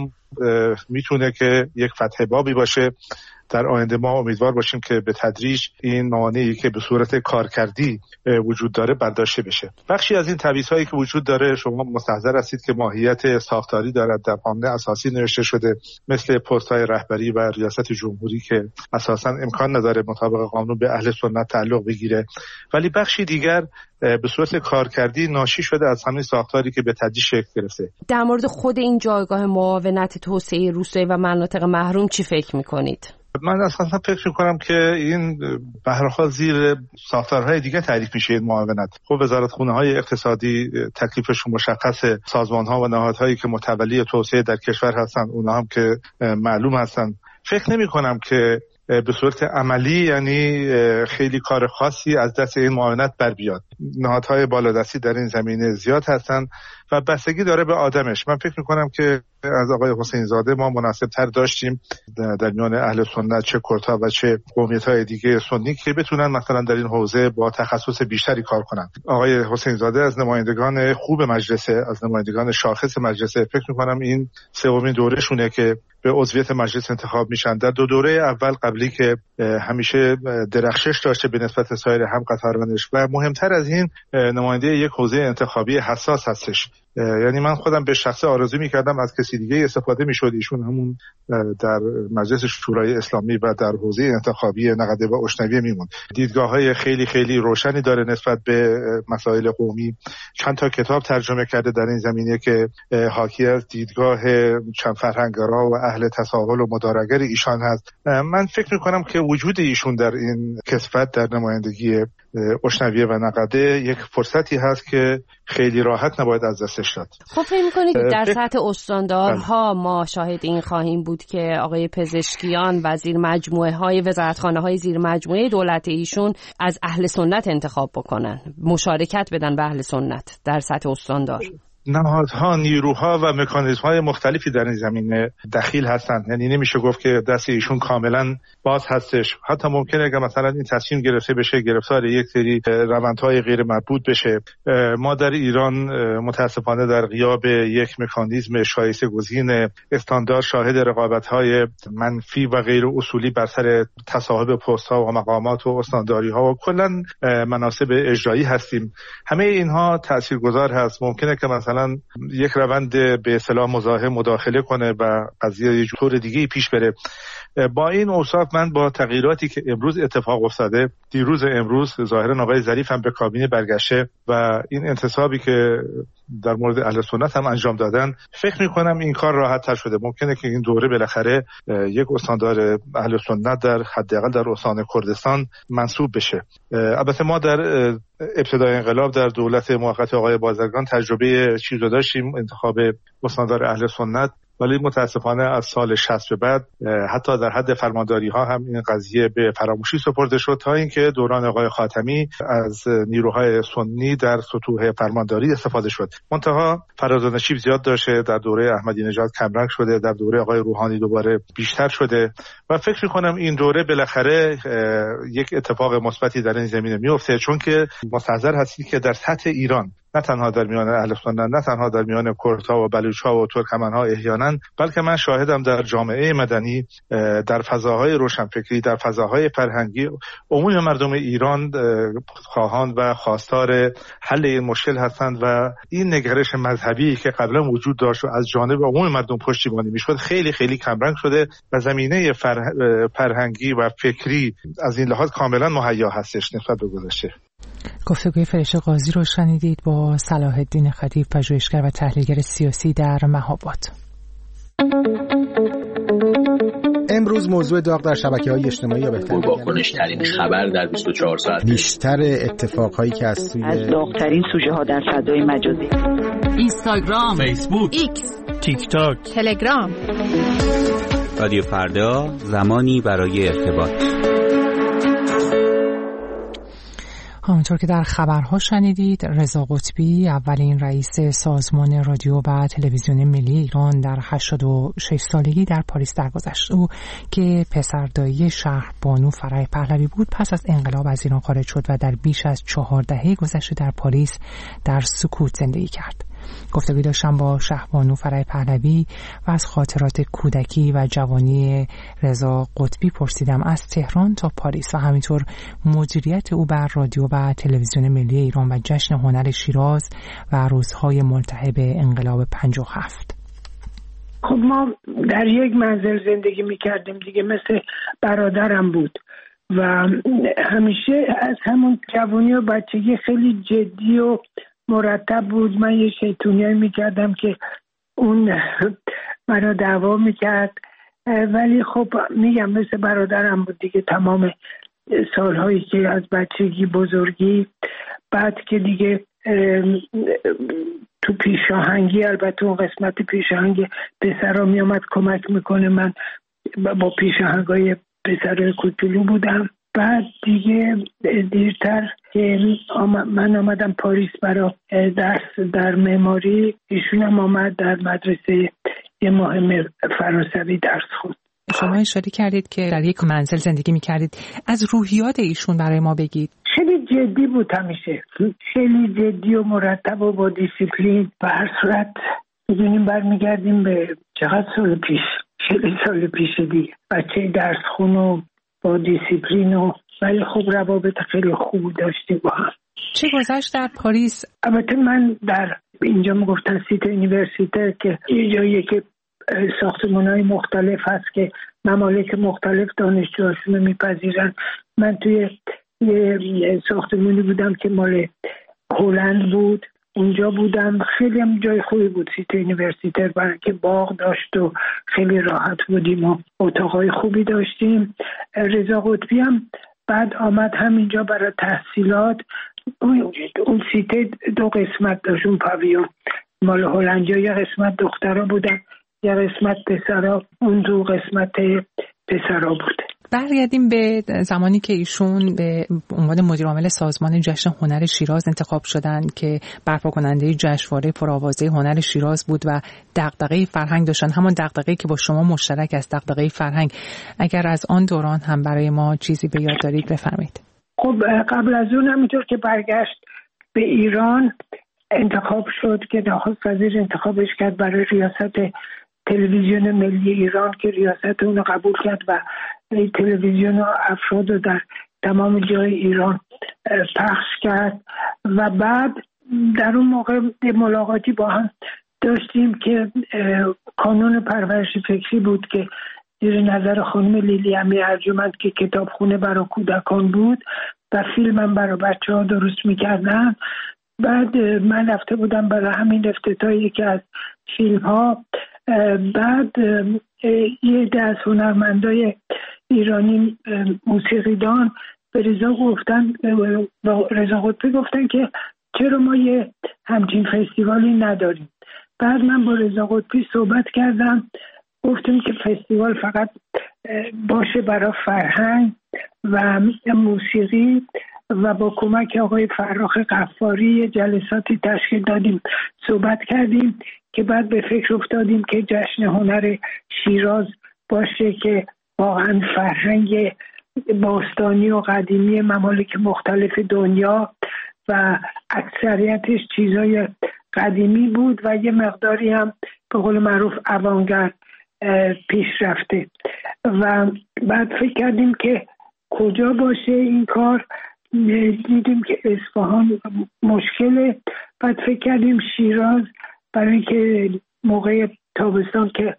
میتونه که یک فتح بابی باشه. در آینده ما امیدوار باشیم که به تدریج این موانعی که به صورت کارکردی وجود داره برداشته بشه. بخشی از این تبعیض‌هایی که وجود داره شما مستحضر هستید که ماهیت ساختاری دارد، در قانون اساسی نوشته شده، مثل پست‌های رهبری و ریاست جمهوری که اساساً امکان نداره مطابق قانون به اهل سنت تعلق بگیره، ولی بخشی دیگر به صورت کارکردی ناشی شده از همین ساختاری که به تدریج شکل گرفته. در مورد خود این جایگاه معاونت توسعه روستایی و مناطق محروم چی فکر می‌کنید؟ من اصلا فکر میکنم که این به هر حال زیر ساختارهای دیگه تعریف میشه این معاونت. خب وزارتخونه‌های اقتصادی تکلیفشون مشخصه، سازمان‌ها و نهادهایی که متولی توسعه در کشور هستن اونها هم که معلوم هستن. فکر نمی‌کنم که به صورت عملی یعنی خیلی کار خاصی از دست این معاونت بر بیاد. نهادهای بالادستی در این زمینه زیاد هستن و بستگی داره به آدمش. من فکر میکنم که از آقای حسین زاده ما مناسب تر داشتیم در میان اهل سنت، چه کردها و چه قومیت‌های دیگه سنی، که بتونن مثلا در این حوزه با تخصص بیشتری کار کنن. آقای حسین زاده از نمایندگان خوب مجلسه، از نمایندگان شاخص مجلسه. فکر میکنم این سومین دورهشونه که به عضویت مجلس انتخاب میشن. در دو دوره اول قبلی که همیشه درخشش داشته به نسبت سایر هم قطارانش و مهمتر از این نماینده یک حوزه انتخابی حساس هستش. یعنی من خودم به شخصه آرزو می‌کردم از کسی دیگه استفاده می‌شد، ایشون همون در مجلس شورای اسلامی و در حوزه انتخابی نقده و اشنویه میموند. دیدگاه‌های خیلی خیلی روشنی داره نسبت به مسائل قومی. چند تا کتاب ترجمه کرده در این زمینه که حاکی از دیدگاه چند فرهنگگرا و اهل تساهل و مدارگر ایشان هست. من فکر می‌کنم که وجود ایشون در این کسوت در نمایندگی اشنویه و نقده یک فرصتی هست که خیلی راحت نباید از دستش داد. خب فکر می‌کنید در سطح استاندارها ما شاهد این خواهیم بود که آقای پزشکیان و زیر مجموعه‌های وزارتخانه‌های زیر مجموعه دولت ایشون از اهل سنت انتخاب بکنن، مشارکت بدن به اهل سنت در سطح استاندار؟ نهادها، نیروها و مکانیزم‌های مختلفی در این زمینه دخیل هستند. یعنی نمیشه گفت که دست ایشون کاملا باز هستش. حتی ممکنه که مثلا این تصمیم گرفته بشه گرفتار یک سری روندهای غیر مربوط بشه. ما در ایران متاسفانه در غیاب یک مکانیزم شایسته گزین استاندارد شاهد رقابت‌های منفی و غیر اصولی بر سر تصاحب پست‌ها و مقامات و استانداری‌ها و کلاً مناصب اجرایی هستیم. همه اینها تاثیرگذار هست. ممکنه که مثلا یک روند به اصطلاح مزاحم مداخله کنه و قضیه یه طور دیگه پیش بره. با این اوصاف من با تغییراتی که امروز اتفاق افتاده، دیروز امروز ظاهرا آقای ظریف هم به کابینه برگشته و این انتصابی که در مورد اهل سنت هم انجام دادن، فکر می‌کنم این کار راحت‌تر شده. ممکنه که این دوره بالاخره یک استاندار اهل سنت در حداقل در استان کردستان منصوب بشه. البته ما در ابتدای انقلاب در دولت موقت آقای بازرگان تجربه چیز رو داشتیم، انتخاب استاندار اهل سنت، ولی متاسفانه از سال 60 به بعد حتی در حد فرمانداری ها هم این قضیه به فراموشی سپرده شد تا اینکه دوران آقای خاتمی از نیروهای سنی در سطوح فرمانداری استفاده شد. منتها فراز و نشیب زیاد داشته، در دوره احمدی نژاد کمرنگ شده، در دوره آقای روحانی دوباره بیشتر شده و فکر می‌کنم این دوره بالاخره یک اتفاق مثبتی در این زمینه میفته، چون که مستحضر هستید که در سطح ایران نه تنها در میان اهل سنت، نه تنها در میان کردها و بلوچ‌ها و ترکمن‌ها احیانا، بلکه من شاهدم در جامعه مدنی، در فضاهای روشنفکری، در فضاهای فرهنگی، عموم مردم ایران خواهان و خواستار حل این مشکل هستند و این نگرش مذهبی که قبلا وجود داشت و از جانب عموم مردم پشتیبانی میشد خیلی خیلی کمرنگ شده و زمینه فرهنگی و فکری از این لحاظ کاملا مهیا هستش نسبت به گذشته. گفتگوی فرشته قاضی رو شنیدید با صلاح الدین خطیب، پژوهشگر و تحلیلگر سیاسی در مهاباد. امروز موضوع داغ در شبکه‌های اجتماعی یا بهتر واکنش‌ترین خبر در 24 ساعت، بیشتر اتفاقهایی که از داغ‌ترین سوژه‌ها در فضای مجازی، اینستاگرام، فیسبوک، ایکس، تیک تاک، تلگرام. رادیو فردا، زمانی برای ارتباط. همونطور که در خبرها شنیدید، رضا قطبی اولین رئیس سازمان رادیو و تلویزیون ملی ایران در 86 سالگی در پاریس درگذشت. او که پسردایی شهربانو فرح پهلوی بود پس از انقلاب از ایران خارج شد و در بیش از 4 دهه گذشته در پاریس در سکوت زندگی کرد. گفتگوی داشتم با شهربانو فرح پهلوی و از خاطرات کودکی و جوانی رضا قطبی پرسیدم، از تهران تا پاریس و همینطور مدیریت او بر رادیو و تلویزیون ملی ایران و جشن هنر شیراز و روزهای ملتهب انقلاب 57. خب ما در یک منزل زندگی می‌کردیم دیگه، مثل برادرم بود و همیشه از همون جوانی و بچگی خیلی جدی و مرتب بود. من یه شیطونیایی میکردم که اون منو دعوا میکرد، ولی خب میگم مثل برادرم بود دیگه تمام سالهایی که از بچگی بزرگی. بعد که دیگه تو پیشاهنگی، البته اون قسمت پیشاهنگ پسرا میامد کمک میکنه، من با پیشاهنگای پسرای کوچولو بودم. بعد دیگه دیرتر که من آمدم پاریس برای درس در معماری، ایشون هم آمد در مدرسه یه ماه فرانسوی درس خوند. شما اشاره کردید که در یک منزل زندگی می‌کردید، از روحیات ایشون برای ما بگید. خیلی جدی بود، همیشه خیلی جدی و مرتب و با دیسیپلین. به هر صورت می‌دونیم برمیگردیم به چقدر سال پیش، خیلی سال پیش دیگه، بچه درس خون و با دیسیپلین و ولی خب روابط خیلی خوب داشتیم با هم. چه گذشت در پاریس؟ البته من در اینجا میگفتن سیت یونیورسیته که یه جاییه که ساختمان‌های مختلف هست که ممالک مختلف دانشجوهاشون میپذیرن. من توی یه ساختمانی بودم که مال هلند بود، اونجا بودم. خیلی هم جای خوبی بود سیت یونیورسیتر، برای که باغ داشت و خیلی راحت بودیم و اتاقای خوبی داشتیم. رضا قطبی هم بعد آمد همینجا برای تحصیلات. اون سیته 2 قسمت داشت، اون پاویون مال هلندیا، یه قسمت دخترها بودن یه قسمت پسرها، اون 2 قسمت پسرها بود. برگردیم به زمانی که ایشون به عنوان مدیر عامل سازمان جشن هنر شیراز انتخاب شدن که برپا کننده جشنواره پرآوازه هنر شیراز بود و دغدغه فرهنگ داشتن، همون دغدغه‌ای که با شما مشترک است، دغدغه فرهنگ. اگر از آن دوران هم برای ما چیزی به یاد دارید بفرمایید. خب قبل از اون همینطور که برگشت به ایران انتخاب شد که نخست وزیر انتخابش کرد برای ریاست تلویزیون ملی ایران که ریاست اون رو قبول کرد و تلویزیون و افراد رو در تمام جای ایران پخش کرد. و بعد در اون موقع ملاقاتی با هم داشتیم که کانون پرورش فکری بود که زیر نظر خانم لیلی امی ارجمند که کتابخونه برای کودکان بود و فیلمم برای بچه‌ها درست می‌کردن. بعد من رفته بودم برای همین افتتاحی که از فیلم‌ها. بعد یه عده از هنرمندای ایرانی موسیقیدان به رضا قطبی گفتن که چرا ما یه همچین فستیوالی نداریم. بعد من با رضا قطبی صحبت کردم، گفتیم که فستیوال فقط باشه برای فرهنگ و موسیقی و با کمک آقای فرخ غفاری جلساتی تشکیل دادیم، صحبت کردیم که بعد به فکر افتادیم که جشن هنر شیراز باشه که واقعا فرهنگ باستانی و قدیمی ممالک مختلف دنیا و اکثریتش چیزای قدیمی بود و یه مقداری هم به قول معروف اوانگارد پیش رفته. و بعد فکر کردیم که کجا باشه این کار، دیدیم که اصفهان مشکله. بعد فکر کردیم شیراز، برای اینکه موقع تابستان که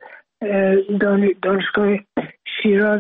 دانشگاه شیراز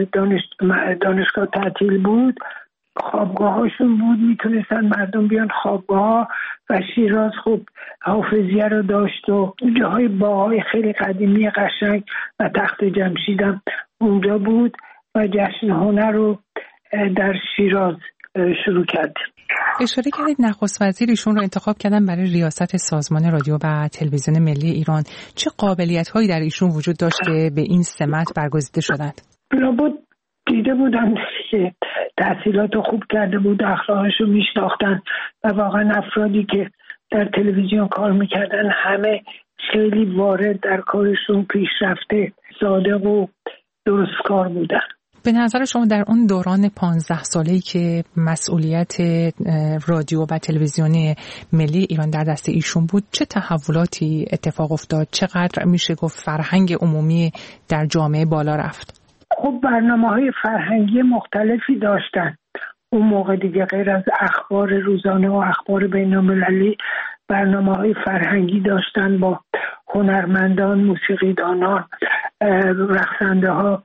دانشگاه تعطیل بود، خوابگاه هاشون بود، میتونستن مردم بیان خوابگاه و شیراز خب حافظیه رو داشت و جاهای باهای خیلی قدیمی قشنگ و تخت جمشیدم اونجا بود و جشن هنر رو در شیراز شروع کردیم. اشاره کردید نخست وزیر ایشون رو انتخاب کردن برای ریاست سازمان رادیو و تلویزیون ملی ایران. چه قابلیت‌هایی در ایشون وجود داشت که به این سمت برگزیده شدند؟ لابد دیده بودن که تحصیلات خوب کرده بود، اخلاقش رو میشناختن و واقعا افرادی که در تلویزیون کار میکردن همه خیلی وارد در کارشون، پیشرفته، صادق و درستکار بودن. به نظر شما در اون دوران 15 ساله‌ای که مسئولیت رادیو و تلویزیون ملی ایران در دست ایشون بود، چه تحولاتی اتفاق افتاد؟ چقدر میشه گفت فرهنگ عمومی در جامعه بالا رفت؟ خب برنامه‌های فرهنگی مختلفی داشتن اون موقع دیگه، غیر از اخبار روزانه و اخبار بین‌المللی برنامه‌های فرهنگی داشتن با هنرمندان، موسیقیدانان، رقصنده‌ها.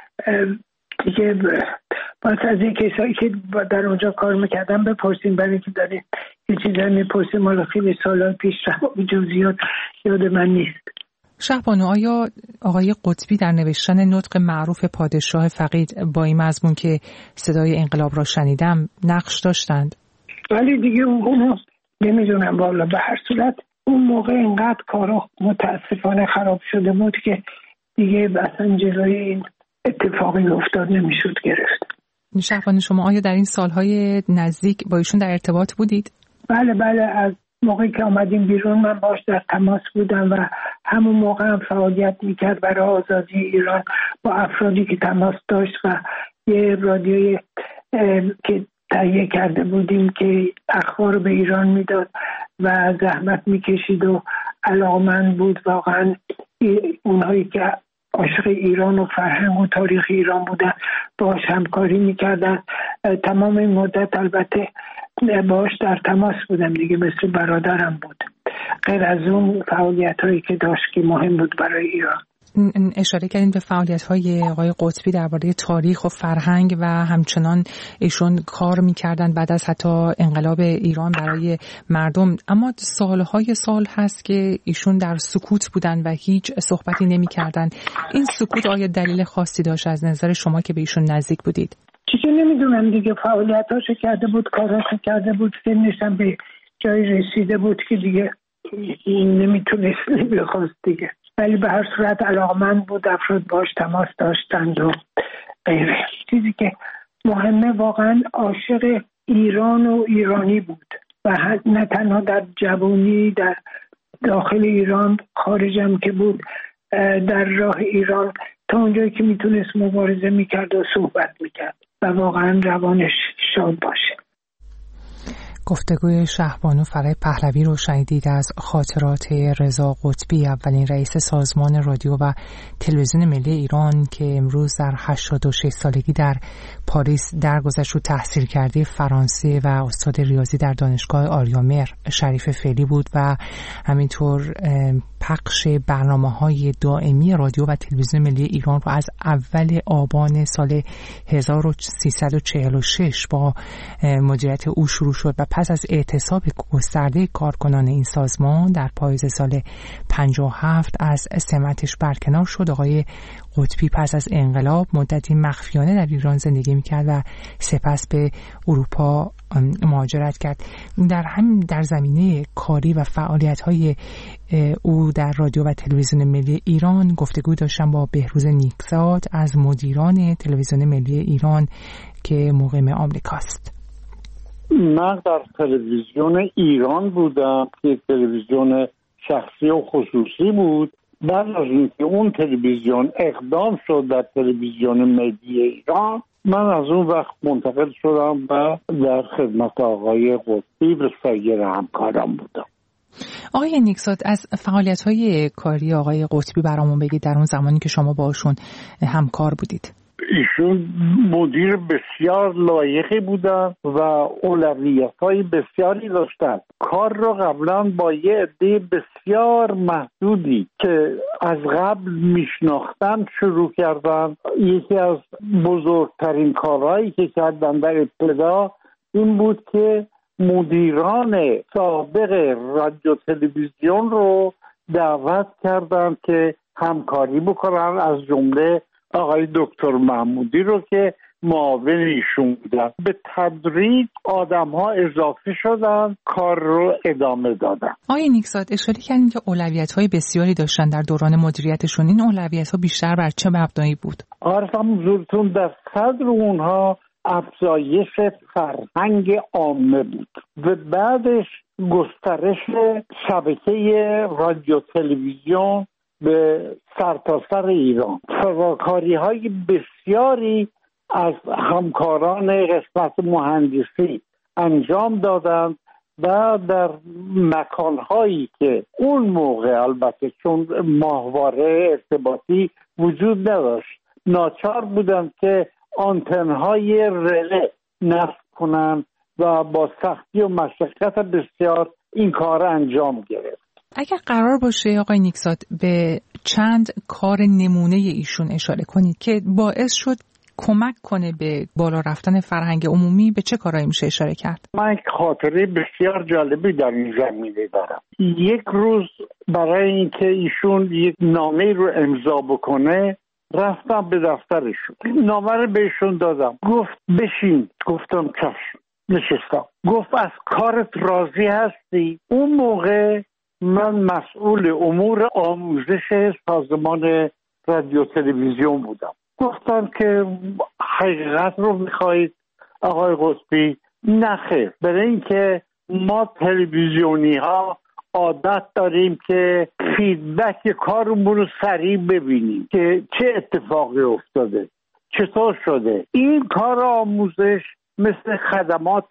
دیگه باید از این کسایی که در اونجا کار میکردن بپرسیم، برای که داریم یه چیزایی میپرسیم مال خیلی سالان پیش رفت، جزئیات یاد من نیست. شهبانو، آیا آقای قطبی در نوشتن نطق معروف پادشاه فقید با این مضمون که صدای انقلاب را شنیدم نقش داشتند؟ ولی دیگه اونو نمیدونم والا. به هر صورت اون موقع اینقدر کارا متاسفانه خراب شده بود که دیگه اصلا جلوی این اتفاقی افتاد نمیشد گرفت. شهبانو، شما آیا در این سالهای نزدیک با ایشون در ارتباط بودید؟ بله، از موقعی که آمدیم بیرون من باش در تماس بودم و همون موقع هم فعالیت میکرد برای آزادی ایران با افرادی که تماس داشت و یه رادیوی که تهیه کرده بودیم که اخبار به ایران میداد و زحمت میکشید و علاقمند بود. واقعا اونهایی که عاشق ایران و فرهنگ و تاریخ ایران بودن باش همکاری میکردن. تمام این مدت البته باش در تماس بودم دیگه، مثل برادرم بود. غیر از اون فعالیت هایی که داشت که مهم بود برای ایران. اشاره کردین به فعالیت‌های آقای قطبی درباره تاریخ و فرهنگ و همچنان ایشون کار می‌کردن بعد از حتی انقلاب ایران برای مردم، اما سالهای سال هست که ایشون در سکوت بودن و هیچ صحبتی نمی‌کردن. این سکوت آیا دلیل خاصی داشت از نظر شما که به ایشون نزدیک بودید؟ چیزی نمیدونم دیگه، فعالیتاشو کرده بود، کاراشو کرده بود، سنشم به جای رسیده بود که دیگه نمیتونست، نمیخواست دیگه، ولی به هر صورت علاقمند بود، افراد باش تماس داشتند و غیره. چیزی که مهمه واقعا عاشق ایران و ایرانی بود و نه تنها در جوانی، در داخل ایران، خارجم که بود، در راه ایران تا اونجایی که میتونست مبارزه میکرد و صحبت میکرد و واقعا روانش شاد باشه. گفتگوی شهبانو فرای پهلوی رو شنیدید از خاطرات رضا قطبی، اولین رئیس سازمان رادیو و تلویزیون ملی ایران که امروز در 86 سالگی در پاریس درگذشت رو تحصیل کرده فرانسه و استاد ریاضی در دانشگاه آریامر شریف فعلی بود و همینطور پخش برنامه‌های دائمی رادیو و تلویزیون ملی ایران رو از اول آبان سال 1346 با مدیریت او شروع شد و پس از اعتصاب گسترده کارکنان این سازمان در پاییز سال 57 از سمتش برکنار شد. آقای قطبی پس از انقلاب مدتی مخفیانه در ایران زندگی میکرد و سپس به اروپا مهاجرت کرد. در زمینه کاری و فعالیت‌های او در رادیو و تلویزیون ملی ایران گفتگو داشتم با بهروز نیکزاد از مدیران تلویزیون ملی ایران که مقیم آمریکاست. من در تلویزیون ایران بودم که تلویزیون شخصی و خصوصی بود. بعد از اینکه اون تلویزیون اقدام شد در تلویزیون ملی ایران، من از اون وقت منتقل شدم و در خدمت آقای قطبی و سایر همکاران بودم. آقای نیکزاد، از فعالیت‌های کاری آقای قطبی برامون بگید در اون زمانی که شما باشون همکار بودید. ایشون مدیر بسیار لایقی بودن و اولویت‌های بسیاری داشتن. کار رو قبلا با یه عده بسیار محدودی که از قبل میشناختن شروع کردن. یکی از بزرگترین کارهایی که کردن در ابتدا این بود که مدیران سابق رادیو تلویزیون رو دعوت کردن که همکاری بکنن، از جمله آقای دکتر محمودی رو که معاون ایشون بودن. به تدریج آدم ها اضافه شدن، کار رو ادامه دادن. آقای نیکزاد، اشاره کردین که اولویت‌های بسیاری داشتن در دوران مدیریتشون. این اولویت‌ها بیشتر بر چه مبنایی بود؟ عرضم حضورتون در صدر اونها افزایش فرهنگ عامه بود و بعدش گسترش شبکه رادیو تلویزیون به سرتاسر ایران. فراکاری‌های بسیاری از همکاران قسمت مهندسی انجام دادند و در مکان‌هایی که اون موقع البته چون ماهواره ارتباطی وجود نداشت، ناچار بودند که آنتن‌های رله نصب کنند و با سختی و مشقت بسیار این کار انجام گرفت. اگر قرار باشه آقای نیکزاد به چند کار نمونه ایشون اشاره کنید که باعث شد کمک کنه به بالا رفتن فرهنگ عمومی، به چه کارهایی میشه اشاره کرد؟ من خاطره بسیار جالبی در این زمینه دارم. یک روز برای اینکه ایشون یک نامه رو امضا بکنه رفتم به دفترشون، نامه رو بهشون دادم. گفت بشین. گفتم چشم. نشستم. گفت از کارت راضی هستی؟ اون موقع من مسئول امور آموزش سازمان رادیو تلویزیون بودم. گفتم که حقیقت رو میخواهید آقای قطبی؟ نخیر، برای اینکه ما تلویزیونی ها عادت داریم که فیدبک کارمون رو سریع ببینیم که چه اتفاقی افتاده، چطور شده. این کار آموزش مثل خدمات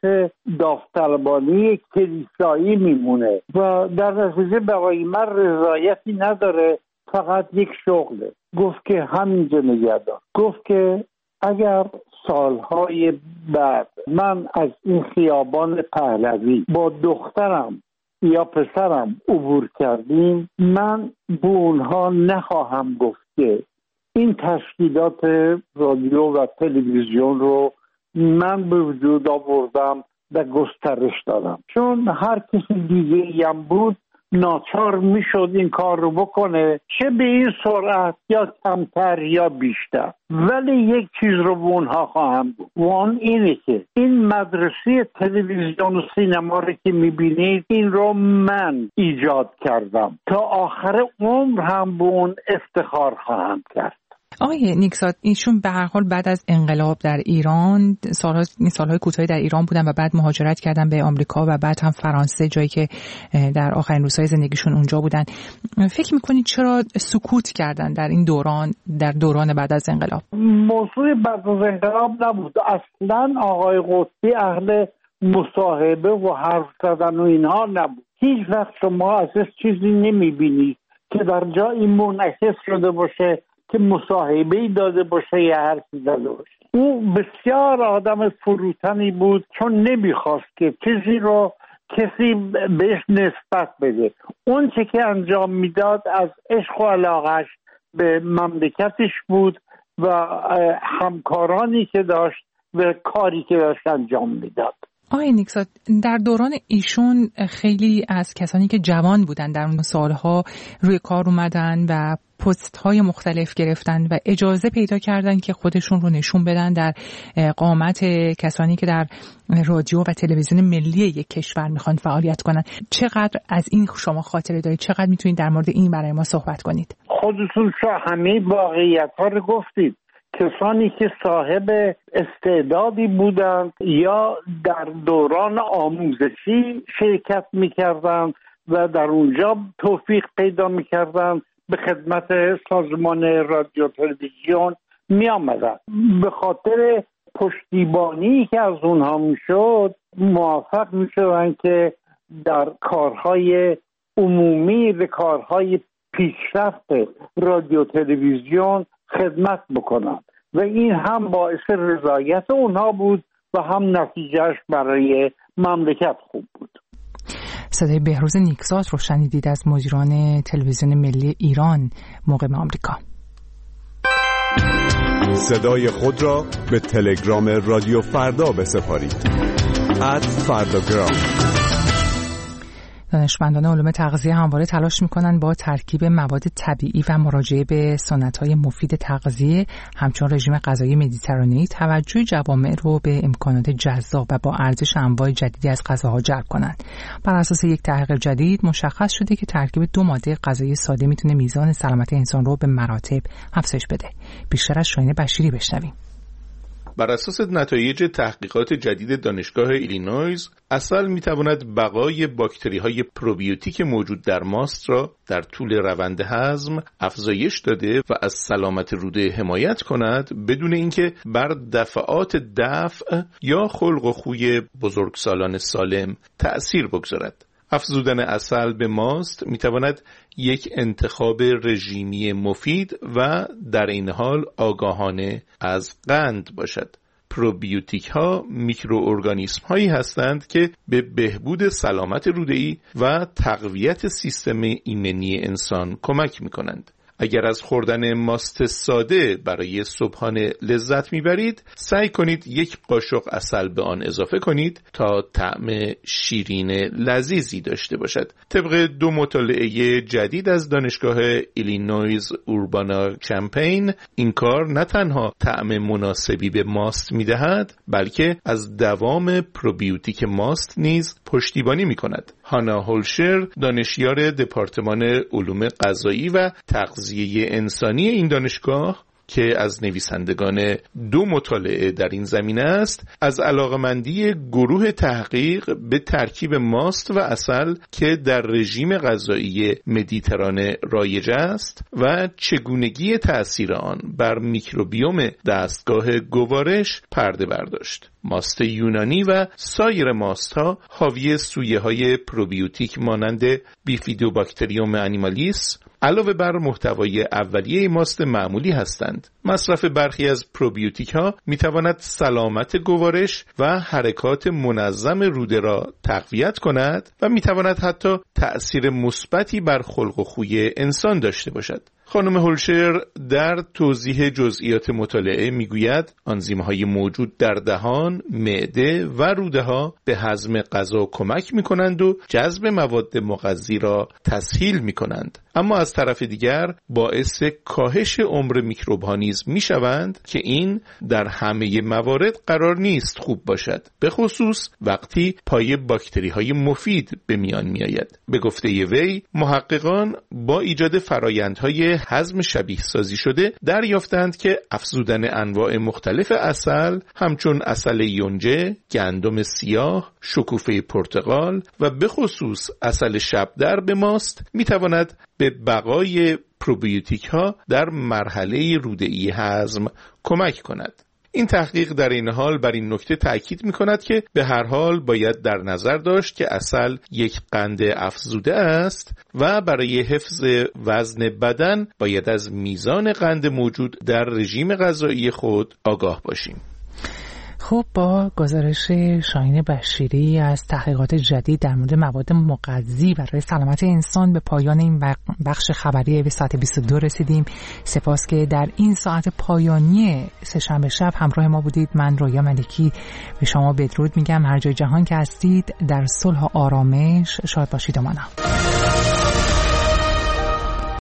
داوطلبانه کلیسایی میمونه و در نتیجه برای من رضایتی نداره، فقط یک شغله. گفت که همینجا نگه دار. گفت که اگر سالهای بعد من از این خیابان پهلوی با دخترم یا پسرم عبور کردیم، من به اونها نخواهم گفت که این تشکیلات رادیو و تلویزیون رو من به وجود آوردم و گسترش دادم، چون هر کسی دیگه‌ای هم بود ناچار میشد این کار رو بکنه، چه به این سرعت یا کمتر یا بیشتر. ولی یک چیز رو به اونها خواهم بود و اون اینه که این مدرسه تلویزیون و سینما رو که میبینید این رو من ایجاد کردم، تا آخر عمر هم به اون افتخار خواهم کرد. آقای نیکزاد، ایشون به هر حال بعد از انقلاب در ایران سالهای کوتاهی در ایران بودن و بعد مهاجرت کردن به آمریکا و بعد هم فرانسه، جایی که در آخرین روزهای زندگیشون اونجا بودن. فکر میکنید چرا سکوت کردن در این دوران بعد از انقلاب؟ موضوع بعد از انقلاب نبود اصلا. آقای قطبی اهل مصاحبه و حرف زدن و اینها نبود. هیچ وقت شما ازش چیزی نمیبینی که در جایی منعکس شده باشه که مصاحبه‌ای داده باشه یا حرفی زده باشه. او بسیار آدم فروتنی بود، چون نمیخواست که چیزی رو کسی بهش نسبت بده. اون چه که انجام میداد از عشق و علاقش به مملکتش بود و همکارانی که داشت و کاری که داشت انجام میداد. آقای نیکزاد، در دوران ایشون خیلی از کسانی که جوان بودن در اون سالها روی کار اومدن و پست‌های مختلف گرفتن و اجازه پیدا کردن که خودشون رو نشون بدن در قامت کسانی که در رادیو و تلویزیون ملی یک کشور میخوان فعالیت کنن. چقدر از این شما خاطره دارید؟ چقدر میتونید در مورد این برای ما صحبت کنید؟ خودتون همه واقعیت‌ها رو گفتید. کسانی که صاحب استعدادی بودند یا در دوران آموزشی شرکت میکردند و در اونجا توفیق پیدا میکردند، به خدمت سازمان رادیو تلویزیون می آمدن. به خاطر پشتیبانی که از اونها میشد موفق میشدن که در کارهای عمومی و کارهای پیشرفت رادیو تلویزیون خدمت بکنن و این هم باعث رضایت اونها بود و هم نتیجهش برای مملکت خوب بود. صدای بهروز نیکزاد رو شنیدید از مدیران تلویزیون ملی ایران مقیم آمریکا. صدای خود را به تلگرام رادیو فردا بسپارید. @فرداگرام. دانشمندان علوم تغذیه همواره تلاش میکنن با ترکیب مواد طبیعی و مراجعه به سنت‌های مفید تغذیه همچون رژیم غذایی مدیترانه‌ای توجه جوامع رو به امکانات جذاب و با ارزش انواع جدیدی از غذاها جلب کنند. بر اساس یک تحقیق جدید مشخص شده که ترکیب 2 ماده غذایی ساده میتونه میزان سلامت انسان رو به مراتب افزایش بده. بیشتر از شاهین بشیری بشنویم. بر اساس نتایج تحقیقات جدید دانشگاه ایلینویز، عسل میتواند بقای باکتری‌های پروبیوتیک موجود در ماست را در طول روند هضم افزایش داده و از سلامت روده حمایت کند بدون اینکه بر دفعات دفع یا خلق و خوی بزرگسالان سالم تأثیر بگذارد. افزودن عسل به ماست میتواند یک انتخاب رژیمی مفید و در این حال آگاهانه از قند باشد. پروبیوتیک ها میکروارگانیسم هایی هستند که به بهبود سلامت روده‌ای و تقویت سیستم ایمنی انسان کمک میکنند. اگر از خوردن ماست ساده برای صبحانه لذت میبرید، سعی کنید 1 قاشق عسل به آن اضافه کنید تا طعم شیرین لذیذی داشته باشد. طبق 2 مطالعه جدید از دانشگاه ایلینویز اوربانا چمپین، این کار نه تنها طعم مناسبی به ماست میدهد، بلکه از دوام پروبیوتیک ماست نیز پشتیبانی میکند. هانا هولشر، دانشیار دپارتمان علوم غذایی و تغذیه انسانی این دانشگاه که از نویسندگان 2 مطالعه در این زمینه است، از علاقمندی گروه تحقیق به ترکیب ماست و عسل که در رژیم غذایی مدیترانه رایج است و چگونگی تأثیر آن بر میکروبیوم دستگاه گوارش پرده برداشت. ماست یونانی و سایر ماست‌ها حاوی سویه‌های پروبیوتیک مانند بیفیدوباکتریوم انیمالیس علاوه بر محتوای اولیه ماست معمولی هستند. مصرف برخی از پروبیوتیک ها می تواند سلامت گوارش و حرکات منظم روده را تقویت کند و می تواند حتی تأثیر مثبتی بر خلق و خوی انسان داشته باشد. خانم هولشر در توضیح جزئیات مطالعه میگوید آنزیم‌های موجود در دهان، معده و روده‌ها به هضم غذا کمک می‌کنند و جذب مواد مغذی را تسهیل می‌کنند، اما از طرف دیگر باعث کاهش عمر میکروب‌ها نیز می‌شوند که این در همه موارد قرار نیست خوب باشد، به خصوص وقتی پای باکتری‌های مفید به میان می‌آید. به گفته وی، محققان با ایجاد فرآیندهای هضم شبیه سازی شده دریافتند که افزودن انواع مختلف عسل همچون عسل یونجه، گندم سیاه، شکوفه پرتقال و به خصوص عسل شبدر به ماست میتواند به بقای پروبیوتیک ها در مرحله روده‌ای هضم کمک کند. این تحقیق در این حال بر این نکته تأکید می‌کند که به هر حال باید در نظر داشت که عسل یک قند افزوده است و برای حفظ وزن بدن باید از میزان قند موجود در رژیم غذایی خود آگاه باشیم. خب با گزارش شاهین بشیری از تحقیقات جدید در مورد مواد مغذی برای سلامت انسان به پایان این بخش خبری به ساعت 22 رسیدیم. سپاس که در این ساعت پایانی سه‌شنبه شب همراه ما بودید. من رویا ملکی به شما بدرود میگم. هر جای جهان که هستید در صلح و آرامش شاد باشید و مانا.